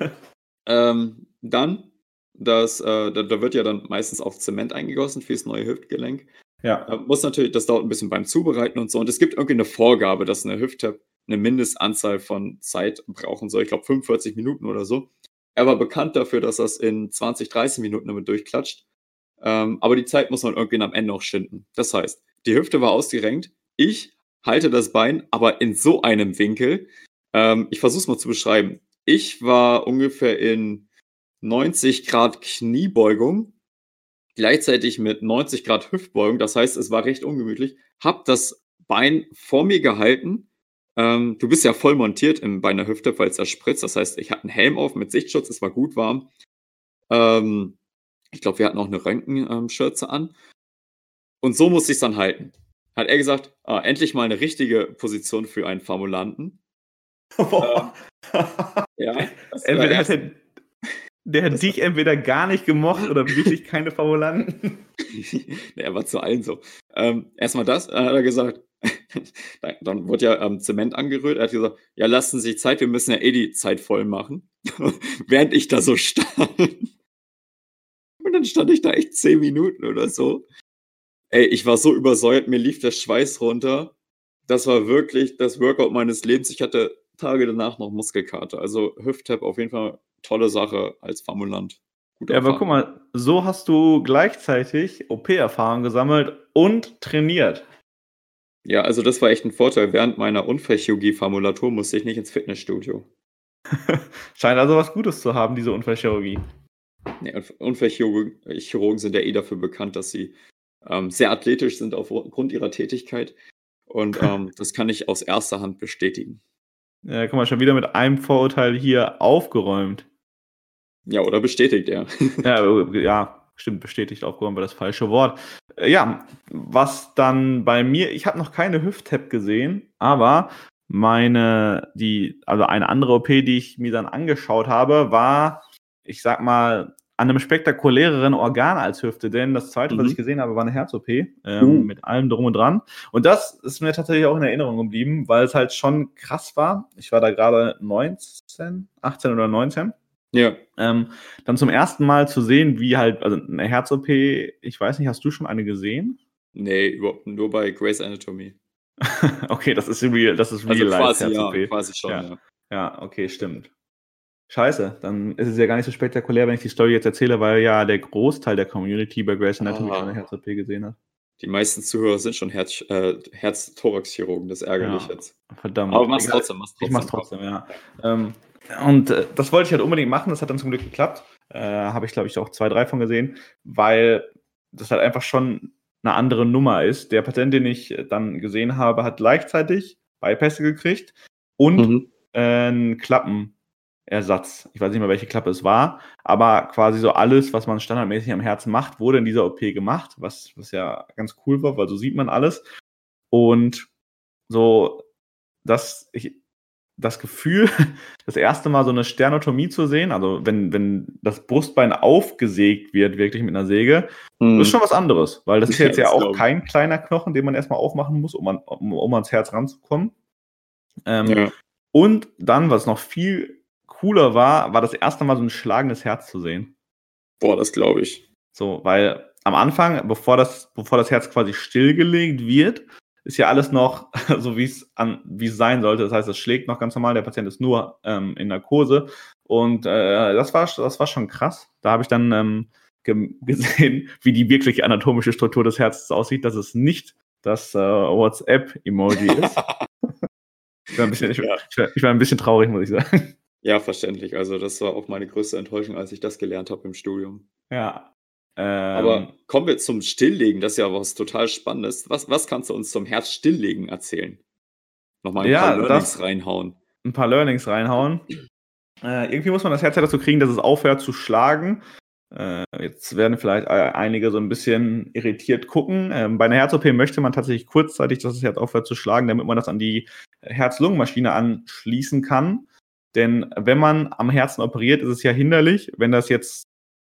ähm, dann, das, äh, da, da wird ja dann meistens auf Zement eingegossen fürs neue Hüftgelenk. Ja. Äh, muss natürlich, das dauert ein bisschen beim Zubereiten und so. Und es gibt irgendwie eine Vorgabe, dass eine Hüft-Tap eine Mindestanzahl von Zeit brauchen soll. Ich glaube fünfundvierzig Minuten oder so. Er war bekannt dafür, dass das in zwanzig, dreißig Minuten damit durchklatscht. Ähm, aber die Zeit muss man irgendwie am Ende auch schinden. Das heißt, die Hüfte war ausgerenkt. Ich halte das Bein, aber in so einem Winkel. Ähm, ich versuche es mal zu beschreiben. Ich war ungefähr in neunzig Grad Kniebeugung, gleichzeitig mit neunzig Grad Hüftbeugung. Das heißt, es war recht ungemütlich. Hab das Bein vor mir gehalten. Ähm, du bist ja voll montiert im, bei einer Hüfte, weil es ja spritzt. Das heißt, ich hatte einen Helm auf mit Sichtschutz, es war gut warm. Ähm, ich glaube, wir hatten auch eine Röntgenschürze an. Und so musste ich es dann halten. Hat er gesagt, ah, endlich mal eine richtige Position für einen Formulanten. ähm, ja, das war Entweder hat erst, er, der hat das dich entweder gar nicht gemocht oder wirklich keine Formulanten. nee, er war zu allen so. Ähm, erstmal das, dann hat er gesagt, dann, dann wurde ja ähm, Zement angerührt. Er hat gesagt, ja, lassen Sie sich Zeit, wir müssen ja eh die Zeit voll machen. Während ich da so stand. Und dann stand ich da echt zehn Minuten oder so. Ey, ich war so übersäuert, mir lief der Schweiß runter. Das war wirklich das Workout meines Lebens. Ich hatte Tage danach noch Muskelkater. Also Hüft-Tap auf jeden Fall tolle Sache als Formulant. Gute Ja, aber guck Erfahrung. mal, so hast du gleichzeitig O P-Erfahrung gesammelt und trainiert. Ja, also das war echt ein Vorteil. Während meiner Unfallchirurgie-Formulatur musste ich nicht ins Fitnessstudio. Scheint also was Gutes zu haben, diese Unfallchirurgie. Nee, Unf- Unfallchirurgen Chirurgen sind ja eh dafür bekannt, dass sie ähm, sehr athletisch sind aufgrund ihrer Tätigkeit. Und ähm, das kann ich aus erster Hand bestätigen. Ja, guck mal, schon wieder mit einem Vorurteil hier aufgeräumt. Ja, oder bestätigt er. Ja, äh, ja, stimmt, bestätigt aufgeräumt war das falsche Wort. Äh, ja, was dann bei mir, ich habe noch keine Hüft-Tap gesehen, aber meine, die, also eine andere O P, die ich mir dann angeschaut habe, war, ich sag mal, an einem spektakuläreren Organ als Hüfte, denn das zweite, was Mhm. ich gesehen habe, war eine Herz-O P, ähm, Uh. mit allem drum und dran. Und das ist mir tatsächlich auch in Erinnerung geblieben, weil es halt schon krass war. Ich war da gerade neunzehn, achtzehn oder neunzehn. Ja. Ähm, dann zum ersten Mal zu sehen, wie halt, also eine Herz-O P, ich weiß nicht, hast du schon eine gesehen? Nee, überhaupt nur bei Grey's Anatomy. Okay, das ist real, das ist Also real life quasi ja, Herz-O P. quasi schon, Ja. ja. Ja, okay, stimmt. Scheiße, dann ist es ja gar nicht so spektakulär, wenn ich die Story jetzt erzähle, weil ja der Großteil der Community bei Grey's Anatomy Ah. schon eine Herz-O P gesehen hat. Die meisten Zuhörer sind schon Herz, äh, Herz-Thorax-Chirurgen, das ist ärgerlich Ja, jetzt. verdammt. Aber mach's Egal, trotzdem, mach's Ich trotzdem. mach's trotzdem, ja. Ähm, und äh, das wollte ich halt unbedingt machen, das hat dann zum Glück geklappt. Äh, Habe ich, glaube ich, auch zwei, drei von gesehen, weil das halt einfach schon eine andere Nummer ist. Der Patient, den ich dann gesehen habe, hat gleichzeitig Bypässe gekriegt und Mhm. äh, einen Klappenersatz. Ich weiß nicht mehr, welche Klappe es war, aber quasi so alles, was man standardmäßig am Herzen macht, wurde in dieser O P gemacht, was, was ja ganz cool war, weil so sieht man alles. Und so, dass ich das Gefühl, das erste Mal so eine Sternotomie zu sehen, also wenn, wenn das Brustbein aufgesägt wird, wirklich mit einer Säge, Mhm. das ist schon was anderes, weil das ist Ja, jetzt ja das auch glaub ich. kein kleiner Knochen, den man erstmal aufmachen muss, um, an, um, um ans Herz ranzukommen. Ähm, Ja. Und dann, was noch viel cooler war, war das erste Mal so ein schlagendes Herz zu sehen. Boah, das glaube ich. So, weil am Anfang, bevor das, bevor das Herz quasi stillgelegt wird, ist ja alles noch so, wie es an, wie es sein sollte. Das heißt, es schlägt noch ganz normal, der Patient ist nur ähm, in Narkose. Und äh, das, war, das war schon krass. Da habe ich dann ähm, ge gesehen, wie die wirkliche anatomische Struktur des Herzens aussieht, dass es nicht das äh, WhatsApp-Emoji ist. Ich war, ein bisschen, ich, Ja. ich, war, ich war ein bisschen traurig, muss ich sagen. Ja, verständlich. Also das war auch meine größte Enttäuschung, als ich das gelernt habe im Studium. Ja. Aber Ähm, kommen wir zum Stilllegen, das ist ja was total Spannendes. Was, was kannst du uns zum Herzstilllegen erzählen? Nochmal ein paar ja, Learnings das, reinhauen. ein paar Learnings reinhauen. Äh, irgendwie muss man das Herz ja dazu kriegen, dass es aufhört zu schlagen. Äh, jetzt werden vielleicht äh, einige so ein bisschen irritiert gucken. Ähm, bei einer Herz-O P möchte man tatsächlich kurzzeitig, dass das Herz aufhört zu schlagen, damit man das an die Herz-Lungen-Maschine anschließen kann. Denn wenn man am Herzen operiert, ist es ja hinderlich, wenn das jetzt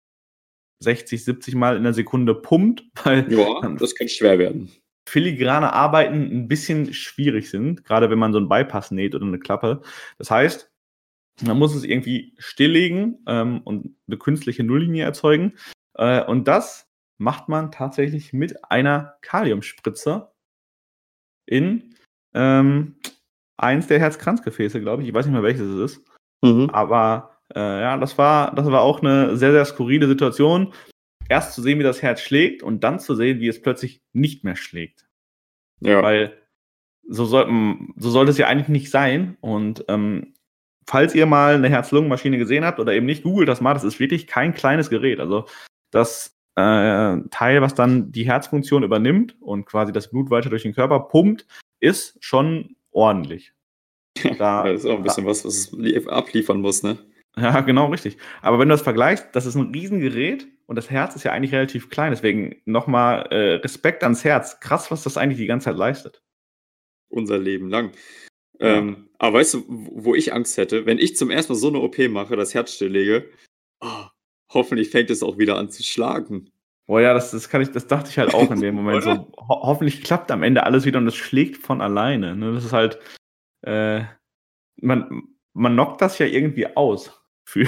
sechzig, siebzig Mal in der Sekunde pumpt, weil Ja, das kann schwer werden. filigrane Arbeiten ein bisschen schwierig sind, gerade wenn man so einen Bypass näht oder eine Klappe. Das heißt, man muss es irgendwie stilllegen ähm, und eine künstliche Nulllinie erzeugen. Äh, und das macht man tatsächlich mit einer Kaliumspritze in ähm, eins der Herzkranzgefäße, glaube ich. Ich weiß nicht mehr, welches es ist. Mhm. Aber äh, ja, das war, das war auch eine sehr, sehr skurrile Situation. Erst zu sehen, wie das Herz schlägt und dann zu sehen, wie es plötzlich nicht mehr schlägt. Ja. Weil so, soll, so sollte es ja eigentlich nicht sein. Und ähm, falls ihr mal eine Herz-Lungen-Maschine gesehen habt oder eben nicht, googelt das mal. Das ist wirklich kein kleines Gerät. Also das äh, Teil, was dann die Herzfunktion übernimmt und quasi das Blut weiter durch den Körper pumpt, ist schon ordentlich. Da, das ist auch ein bisschen da, was, was es lie- abliefern muss, ne? Ja, genau, richtig. Aber wenn du das vergleichst, das ist ein Riesengerät und das Herz ist ja eigentlich relativ klein. Deswegen nochmal äh, Respekt ans Herz. Krass, was das eigentlich die ganze Zeit leistet. Unser Leben lang. Ja. Ähm, aber weißt du, wo ich Angst hätte? Wenn ich zum ersten Mal so eine O P mache, das Herz stilllege, oh, hoffentlich fängt es auch wieder an zu schlagen. Boah, ja, das, das kann ich, das dachte ich halt auch in dem Moment. so, ho- hoffentlich klappt am Ende alles wieder und es schlägt von alleine. Ne? Das ist halt, äh, man, man knockt das ja irgendwie aus. Für,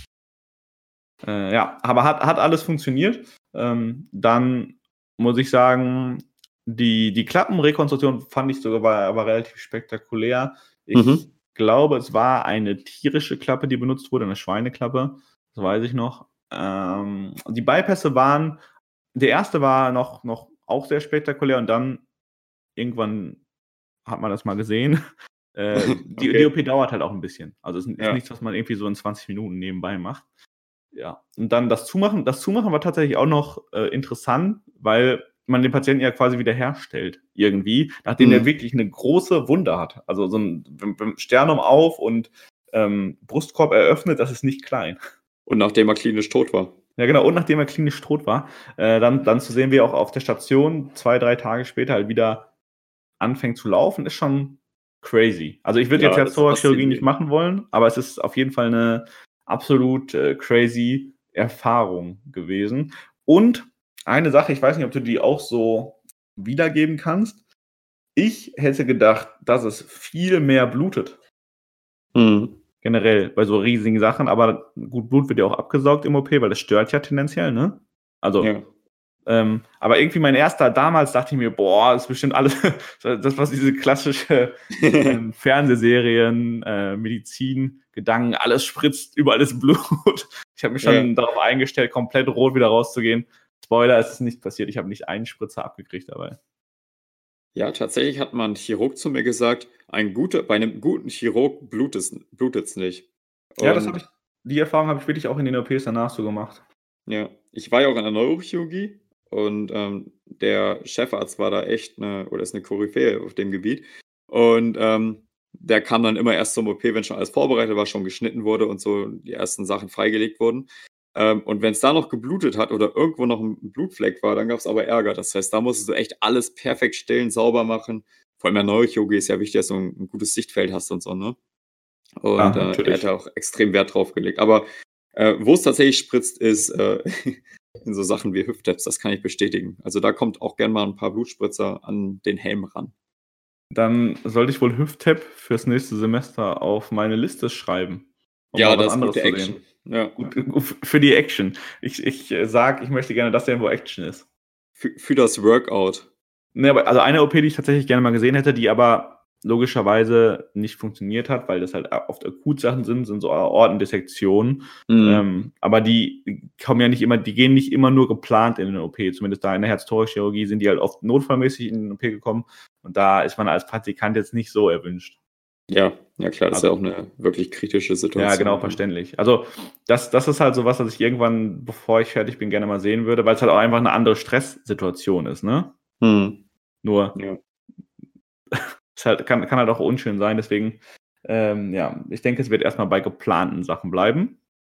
äh, ja, aber hat, hat alles funktioniert. Ähm, dann muss ich sagen, die, die Klappenrekonstruktion fand ich sogar war, war relativ spektakulär. Ich Mhm. glaube, es war eine tierische Klappe, die benutzt wurde, eine Schweineklappe. Das weiß ich noch. Ähm, die Bypässe waren, der erste war noch, noch auch sehr spektakulär und dann irgendwann hat man das mal gesehen. Äh, die, Okay. die O P dauert halt auch ein bisschen. Also es ist, ist Ja. nichts, was man irgendwie so in zwanzig Minuten nebenbei macht. Ja. Und dann das Zumachen, das Zumachen war tatsächlich auch noch äh, interessant, weil man den Patienten ja quasi wieder herstellt, irgendwie, nachdem Mhm. der wirklich eine große Wunde hat. Also so ein wenn- wenn Sternum auf und ähm, Brustkorb eröffnet, das ist nicht klein. Und nachdem er klinisch tot war. Ja, genau, und nachdem er klinisch tot war, äh, dann, dann zu sehen, wie er auch auf der Station zwei, drei Tage später halt wieder anfängt zu laufen, ist schon crazy. Also ich würde Ja, jetzt das ist Herz-Thorax-Chirurgie nicht faszinierend. machen wollen, aber es ist auf jeden Fall eine absolut äh, crazy Erfahrung gewesen. Und eine Sache, ich weiß nicht, ob du die auch so wiedergeben kannst. Ich hätte gedacht, dass es viel mehr blutet. Mhm. Generell bei so riesigen Sachen, aber gut, Blut wird ja auch abgesaugt im O P, weil das stört ja tendenziell, ne? Also, Ja. ähm, aber irgendwie mein erster, damals dachte ich mir, boah, das ist bestimmt alles, das, was diese klassische ähm, Fernsehserien, äh, Medizin, Gedanken, alles spritzt, überall ist Blut. Ich habe mich schon Ja. darauf eingestellt, komplett rot wieder rauszugehen. Spoiler, es ist nicht passiert. Ich habe nicht einen Spritzer abgekriegt dabei. Ja, tatsächlich hat mal 'n Chirurg zu mir gesagt, ein guter bei einem guten Chirurg blutet's blutet's nicht. Ja, das habe ich, Und die Erfahrung habe ich wirklich auch in den O Ps danach so gemacht. ja, ich war ja auch in der Neurochirurgie und, ähm, der Chefarzt war da echt 'ne oder ist 'ne Koryphäe auf dem Gebiet. Und, ähm, der kam dann immer erst zum O P, wenn schon alles vorbereitet war, schon geschnitten wurde und so die ersten Sachen freigelegt wurden. Ähm, und wenn's da noch geblutet hat oder irgendwo noch 'n Blutfleck war, dann gab's aber Ärger. Das heißt, da musstest du echt alles perfekt stillen, sauber machen. Vor allem in der Neurochirurgie ist ja wichtig, dass du 'n 'n gutes Sichtfeld hast und so, ne? Ja, Und, äh, er hat natürlich. da auch extrem Wert drauf gelegt. Aber, äh, wo's tatsächlich spritzt, ist, äh, in so Sachen wie Hüft-Tabs, das kann ich bestätigen. Also, da kommt auch gern mal 'n paar Blutspritzer an den Helm ran. Dann sollte ich wohl Hüft-Tab fürs nächste Semester auf meine Liste schreiben, um Ja, mal was das ist anderes gute zu sehen. Action. Ja. Gut, f für die Action. Ich ich, äh, sage, ich möchte gerne, dass der irgendwo Action ist. Für für das Workout. Ne, aber also eine O P, die ich tatsächlich gerne mal gesehen hätte, die aber logischerweise nicht funktioniert hat, weil das halt a oft Akutsachen sind, sind so Aortendissektionen. Mhm. Ähm, aber die kommen ja nicht immer, die gehen nicht immer nur geplant in 'ne O P. Zumindest da in der Herz-Thorax-Chirurgie sind die halt oft notfallmäßig in 'ne O P gekommen und da ist man als Praktikant jetzt nicht so erwünscht. Ja, ja klar, das ist ja auch Also 'ne wirklich kritische ja, genau, Situation, ne? verständlich. Also, das das ist halt so was, was ich irgendwann, bevor ich fertig bin, gerne mal sehen würde, weil's halt auch einfach 'ne andere Stresssituation ist, ne? Mhm. Nur Ja. ist halt kann kann halt auch unschön sein, deswegen, ähm, ja, ich denke, es wird erst mal bei geplanten Sachen bleiben.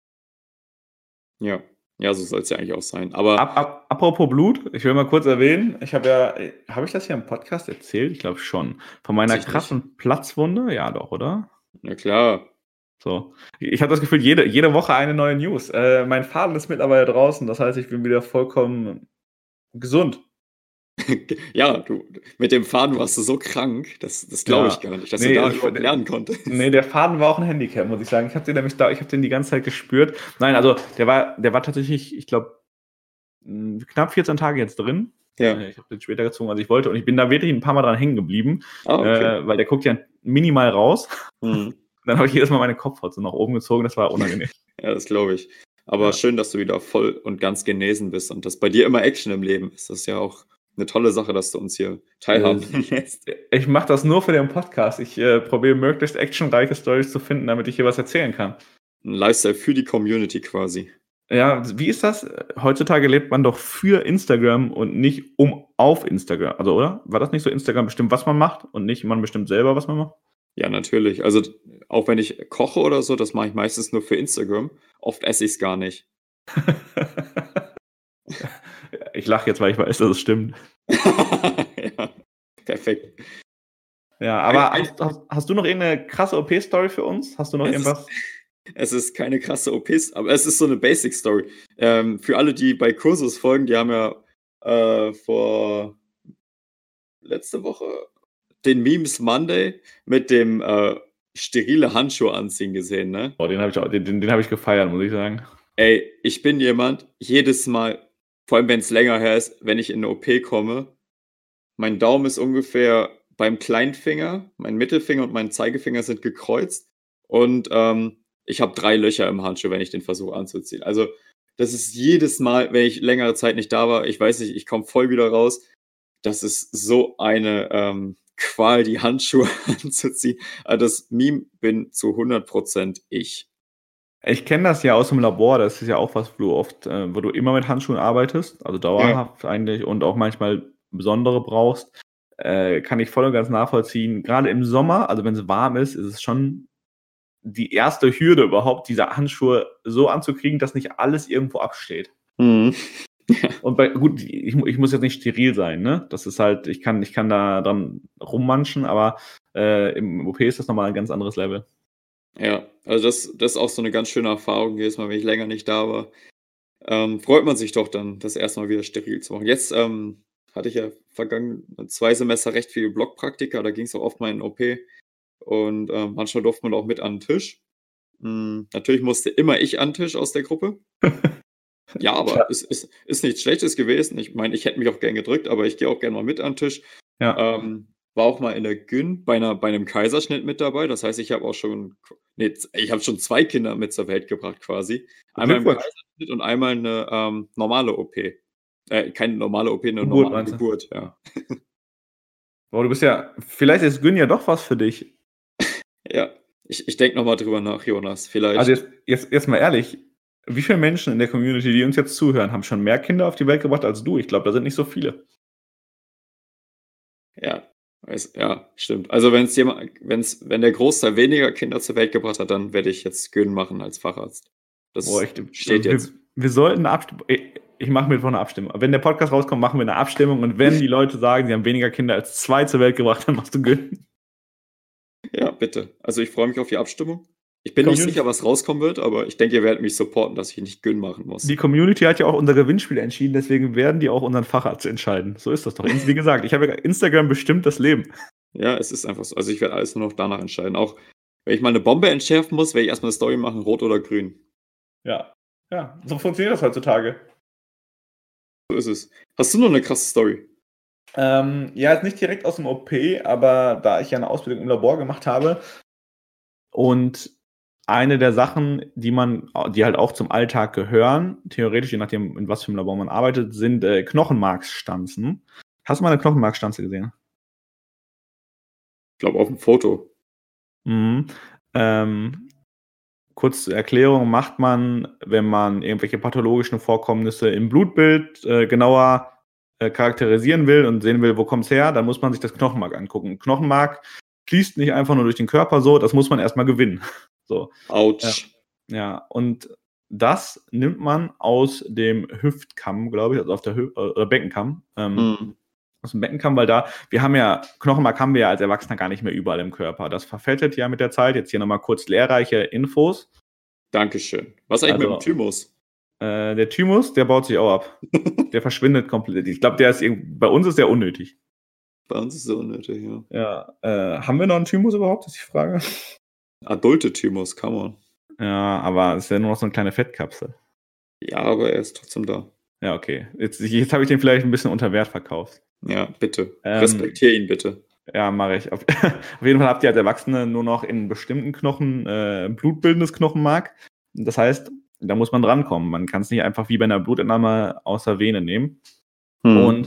Ja. Ja, so soll's ja eigentlich auch sein. Aber Ap ap apropos Blut, ich will mal kurz erwähnen, ich habe ja äh, habe ich das hier im Podcast erzählt? Ich glaube schon. Von weiß meiner ich nicht. krassen Platzwunde? Ja, doch, oder? Na klar. So. Ich habe das Gefühl, jede jede Woche eine neue News. Äh, mein Faden ist mittlerweile draußen, das heißt, ich bin wieder vollkommen gesund. Ja, du mit dem Faden warst du so krank, das das glaube ich Ja, gar nicht, dass du ne, da ich überhaupt lernen konntest. ne, der Faden war auch 'n Handicap, muss ich sagen. Ich habe den nämlich da ich habe den die ganze Zeit gespürt. Nein, also der war der war tatsächlich, ich glaube, hm, knapp vierzehn Tage jetzt drin. Ja. Äh, ich habe den später gezogen, als ich wollte und ich bin da wirklich 'n paar Mal dran hängen geblieben, Ah, okay. äh, weil der guckt ja minimal raus. Mhm. Dann habe ich jedes Mal meine Kopfhaut so nach oben gezogen, das war unangenehm. Ja, das glaube ich. Aber Ja. schön, dass du wieder voll und ganz genesen bist und dass bei dir immer Action im Leben ist. Das ist ja auch eine tolle Sache, dass du uns hier Äh, teilhaben lässt. ich mache das nur für den Podcast. Ich äh, probiere möglichst actionreiche Stories zu finden, damit ich hier was erzählen kann. Ein Lifestyle für die Community quasi. Ja, wie ist das? Heutzutage lebt man doch für Instagram und nicht um auf Instagram. Also, oder? War das nicht so? Instagram bestimmt, was man macht und nicht man bestimmt selber, was man macht? Ja, natürlich. Also auch wenn ich koche oder so, das mache ich meistens nur für Instagram. Oft esse ich es gar nicht. Ich lache jetzt, weil ich weiß, dass es stimmt. Ja, perfekt. Ja, aber Ein- hast, hast, hast du noch irgendeine krasse O P-Story für uns? Hast du noch Es irgendwas? Es ist keine krasse O Ps, aber es ist so eine Basic-Story. Ähm, für alle, die bei Kursus folgen, die haben ja äh, vor letzte Woche den Memes Monday mit dem äh, sterile Handschuhe anziehen gesehen, ne? Oh, den habe ich, auch- den, den, den hab ich gefeiert, muss ich sagen. Ey, ich bin jemand, jedes Mal, vor allem wenn es länger her ist, wenn ich in eine O P komme, mein Daumen ist ungefähr beim Kleinfinger, mein Mittelfinger und mein Zeigefinger sind gekreuzt und ähm, ich habe drei Löcher im Handschuh, wenn ich den versuche anzuziehen. Also das ist jedes Mal, wenn ich längere Zeit nicht da war, ich weiß nicht, ich komme voll wieder raus. Das ist so eine ähm, Qual, die Handschuhe anzuziehen. Also das Meme bin zu hundert Prozent ich. Ich kenne das ja aus dem Labor, das ist ja auch was, wo du oft, äh, wo du immer mit Handschuhen arbeitest, also dauerhaft eigentlich und auch manchmal besondere brauchst. Äh, kann ich voll und ganz nachvollziehen. Gerade im Sommer, also wenn es warm ist, ist es schon die erste Hürde überhaupt, diese Handschuhe so anzukriegen, dass nicht alles irgendwo absteht. Mhm. Und bei, gut, ich, ich muss jetzt nicht steril sein, ne? Das ist halt, ich kann, ich kann da dran rummanschen, aber äh, im O P ist das nochmal ein ganz anderes Level. Ja, also das, das ist auch so eine ganz schöne Erfahrung, jedes Mal, wenn ich länger nicht da war. Ähm, freut man sich doch dann, das erste Mal wieder steril zu machen. Jetzt ähm, hatte ich ja vergangen zwei Semester recht viele Blockpraktika, da ging es auch oft mal in O P. Und ähm, manchmal durfte man auch mit an den Tisch. Hm, natürlich musste immer ich an den Tisch aus der Gruppe. Ja, aber Ja. es ist, ist nichts Schlechtes gewesen. Ich meine, ich hätte mich auch gern gedrückt, aber ich gehe auch gerne mal mit an den Tisch. Ja. Ähm, war auch mal in der Gyn bei, einer, bei einem Kaiserschnitt mit dabei. Das heißt, ich habe auch schon, nee, ich habe schon zwei Kinder mit zur Welt gebracht quasi. Einmal im Glückwunsch. Kaiserschnitt und einmal eine ähm, normale O P. Äh, keine normale O P, eine Geburt, normale meinst du? Geburt, ja. Boah, du bist ja, vielleicht ist Gün ja doch was für dich. Ja, ich, ich denke nochmal drüber nach, Jonas. Vielleicht. Also jetzt, jetzt, jetzt mal ehrlich, wie viele Menschen in der Community, die uns jetzt zuhören, haben schon mehr Kinder auf die Welt gebracht als du? Ich glaube, da sind nicht so viele. Ja, weiß, ja, stimmt. Also wenn es jemand, wenn's, wenn der Großteil weniger Kinder zur Welt gebracht hat, dann werde ich jetzt Gyn machen als Facharzt. Das Boah, ich, steht wir, jetzt. wir sollten eine Abstimmung. Ich, ich mache mir eine Abstimmung. Wenn der Podcast rauskommt, machen wir eine Abstimmung. Und wenn die Leute sagen, sie haben weniger Kinder als zwei zur Welt gebracht, dann machst du Gün. Ja, bitte. Also ich freue mich auf die Abstimmung. Ich bin Community- nicht sicher, was rauskommen wird, aber ich denke, ihr werdet mich supporten, dass ich nicht Gyn machen muss. Die Community hat ja auch unser Gewinnspiel entschieden, deswegen werden die auch unseren Facharzt entscheiden. So ist das doch. Wie gesagt, ich habe ja Instagram bestimmt das Leben. Ja, es ist einfach so. Also ich werde alles nur noch danach entscheiden. Auch wenn ich mal eine Bombe entschärfen muss, werde ich erstmal eine Story machen, rot oder grün. Ja. Ja, so funktioniert das heutzutage. So ist es. Hast du noch eine krasse Story? Ähm, ja, jetzt nicht direkt aus dem O P, aber da ich ja eine Ausbildung im Labor gemacht habe und eine der Sachen, die man, die halt auch zum Alltag gehören, theoretisch, je nachdem, in was für einem Labor man arbeitet, sind äh, Knochenmarksstanzen. Hast du mal eine Knochenmarkstanze gesehen? Ich glaube, auf dem Foto. Mhm. Ähm, kurz zur Erklärung, macht man, wenn man irgendwelche pathologischen Vorkommnisse im Blutbild äh, genauer äh, charakterisieren will und sehen will, wo kommt's her, dann muss man sich das Knochenmark angucken. Knochenmark fließt nicht einfach nur durch den Körper so, das muss man erstmal gewinnen. So. Autsch. Ja, ja, und das nimmt man aus dem Hüftkamm, glaube ich, also auf der Hü oder Beckenkamm. Ähm, Mhm. Aus dem Beckenkamm, weil da, wir haben ja, Knochenmark haben wir ja als Erwachsener gar nicht mehr überall im Körper. Das verfettet ja mit der Zeit. Jetzt hier nochmal kurz lehrreiche Infos. Dankeschön. Was eigentlich mit dem Also, Thymus? Äh, der Thymus, der baut sich auch ab. Der verschwindet komplett. Ich glaube, der ist irgend- bei uns ist der unnötig. Bei uns ist es so unnötig, ja. Ja, äh, haben wir noch einen Thymus überhaupt, ist die Frage. Adulte Thymus, come on. Ja, aber es ist ja nur noch so eine kleine Fettkapsel. Ja, aber er ist trotzdem da. Ja, okay. Jetzt, jetzt habe ich den vielleicht ein bisschen unter Wert verkauft. Ja, bitte. Ähm, Respektiere ihn bitte. Ja, mache ich. Auf, auf jeden Fall habt ihr als Erwachsene nur noch in bestimmten Knochen äh, blutbildendes Knochenmark. Das heißt, da muss man drankommen. Man kann es nicht einfach wie bei einer Blutentnahme aus der Vene nehmen. Hm. Und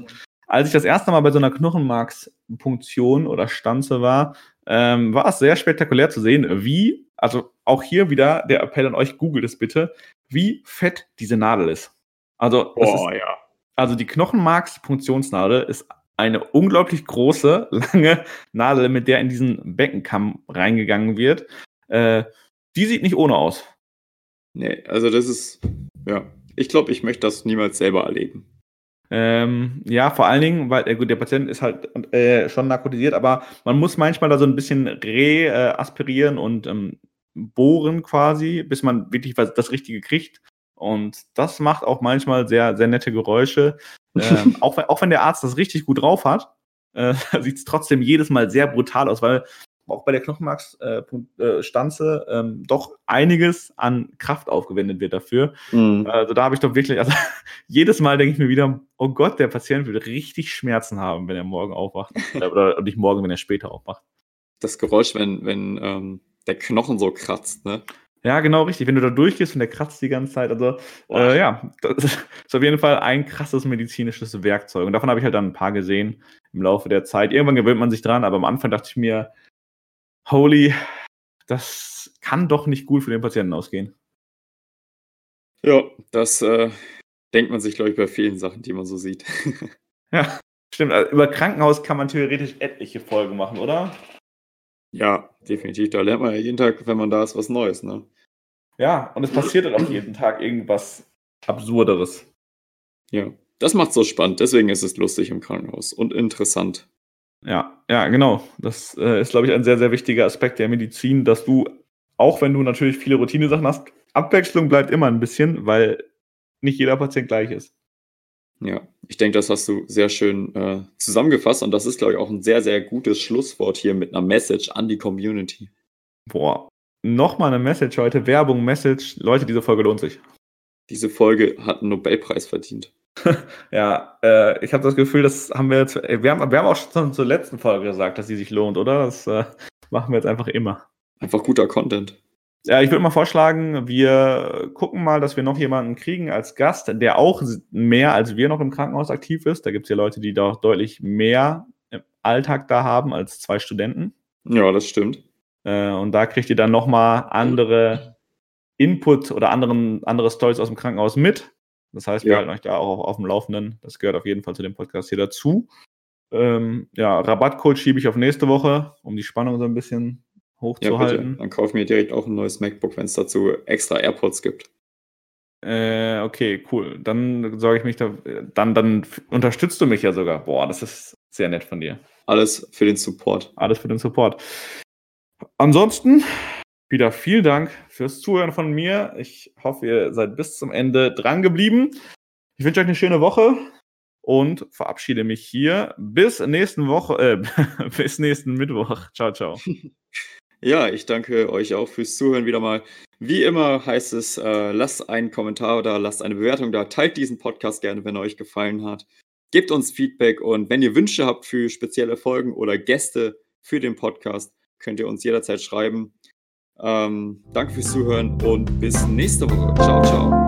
als ich das erste Mal bei so einer Knochenmarkspunktion oder Stanze war, ähm, war es sehr spektakulär zu sehen, wie, also auch hier wieder der Appell an euch, googelt es bitte, wie fett diese Nadel ist. Also, das ist, Boah, ja. also die Knochenmarkspunktionsnadel ist eine unglaublich große, lange Nadel, mit der in diesen Beckenkamm reingegangen wird. Äh, die sieht nicht ohne aus. Nee, also das ist, ja, ich glaube, ich möchte das niemals selber erleben. Ähm, ja, vor allen Dingen, weil äh, gut, der Patient ist halt äh, schon narkotisiert, aber man muss manchmal da so ein bisschen re-aspirieren und ähm, bohren quasi, bis man wirklich was, das Richtige kriegt. Und das macht auch manchmal sehr, sehr nette Geräusche. Ähm, auch, wenn, auch wenn der Arzt das richtig gut drauf hat, äh, sieht es trotzdem jedes Mal sehr brutal aus, weil auch bei der Knochenmarksstanze äh, ähm, doch einiges an Kraft aufgewendet wird dafür. Mhm. Also da habe ich doch wirklich, also jedes Mal denke ich mir wieder, oh Gott, der Patient wird richtig Schmerzen haben, wenn er morgen aufwacht. Oder nicht morgen, wenn er später aufwacht. Das Geräusch, wenn, wenn ähm, der Knochen so kratzt, ne? Ja, genau, richtig. Wenn du da durchgehst und der kratzt die ganze Zeit. Also, äh, ja, das ist auf jeden Fall ein krasses medizinisches Werkzeug. Und davon habe ich halt dann ein paar gesehen im Laufe der Zeit. Irgendwann gewöhnt man sich dran, aber am Anfang dachte ich mir, holy, das kann doch nicht gut für den Patienten ausgehen. Ja, das äh, denkt man sich, glaube ich, bei vielen Sachen, die man so sieht. Ja, stimmt. Also, über Krankenhaus kann man theoretisch etliche Folgen machen, oder? Ja, definitiv. Da lernt man ja jeden Tag, wenn man da ist, was Neues, ne? Ja, und es passiert dann auch jeden Tag irgendwas Absurderes. Ja, das macht's so spannend. Deswegen ist es lustig im Krankenhaus und interessant. Ja, ja, genau. Das äh, ist, glaube ich, ein sehr, sehr wichtiger Aspekt der Medizin, dass du, auch wenn du natürlich viele Routine-Sachen hast, Abwechslung bleibt immer ein bisschen, weil nicht jeder Patient gleich ist. Ja, ich denke, das hast du sehr schön äh, zusammengefasst und das ist, glaube ich, auch ein sehr, sehr gutes Schlusswort hier mit einer Message an die Community. Boah, nochmal eine Message heute, Werbung, Message. Leute, diese Folge lohnt sich. Diese Folge hat einen Nobelpreis verdient. Ja, äh, ich habe das Gefühl, das haben wir jetzt, äh, wir haben, wir haben auch schon zur letzten Folge gesagt, dass sie sich lohnt, oder? Das äh, machen wir jetzt einfach immer. Einfach guter Content. Ja, ich würde mal vorschlagen, wir gucken mal, dass wir noch jemanden kriegen als Gast, der auch mehr als wir noch im Krankenhaus aktiv ist. Da gibt es ja Leute, die da auch deutlich mehr im Alltag da haben als zwei Studenten. Ja, das stimmt. Äh, und da kriegt ihr dann nochmal andere Input oder anderen, andere Stories aus dem Krankenhaus mit. Das heißt, wir Ja. halten euch da auch auf dem Laufenden. Das gehört auf jeden Fall zu dem Podcast hier dazu. Ähm, ja, Rabattcode schiebe ich auf nächste Woche, um die Spannung so ein bisschen Ja, hochzuhalten. bitte. Dann kauf mir direkt auch ein neues MacBook, wenn es dazu extra AirPods gibt. Äh, okay, cool. Dann sorge ich mich da. Dann, dann f- unterstützt du mich ja sogar. Boah, das ist sehr nett von dir. Alles für den Support. Alles für den Support. Ansonsten wieder vielen Dank fürs Zuhören von mir. Ich hoffe, ihr seid bis zum Ende dran geblieben. Ich wünsche euch eine schöne Woche und verabschiede mich hier bis nächsten Woche, äh, bis nächsten Mittwoch. Ciao, ciao. Ja, ich danke euch auch fürs Zuhören wieder mal. Wie immer heißt es, äh, lasst einen Kommentar da, lasst eine Bewertung da, teilt diesen Podcast gerne, wenn er euch gefallen hat. Gebt uns Feedback und wenn ihr Wünsche habt für spezielle Folgen oder Gäste für den Podcast, könnt ihr uns jederzeit schreiben. Ähm, danke fürs Zuhören und bis nächste Woche. Ciao, ciao.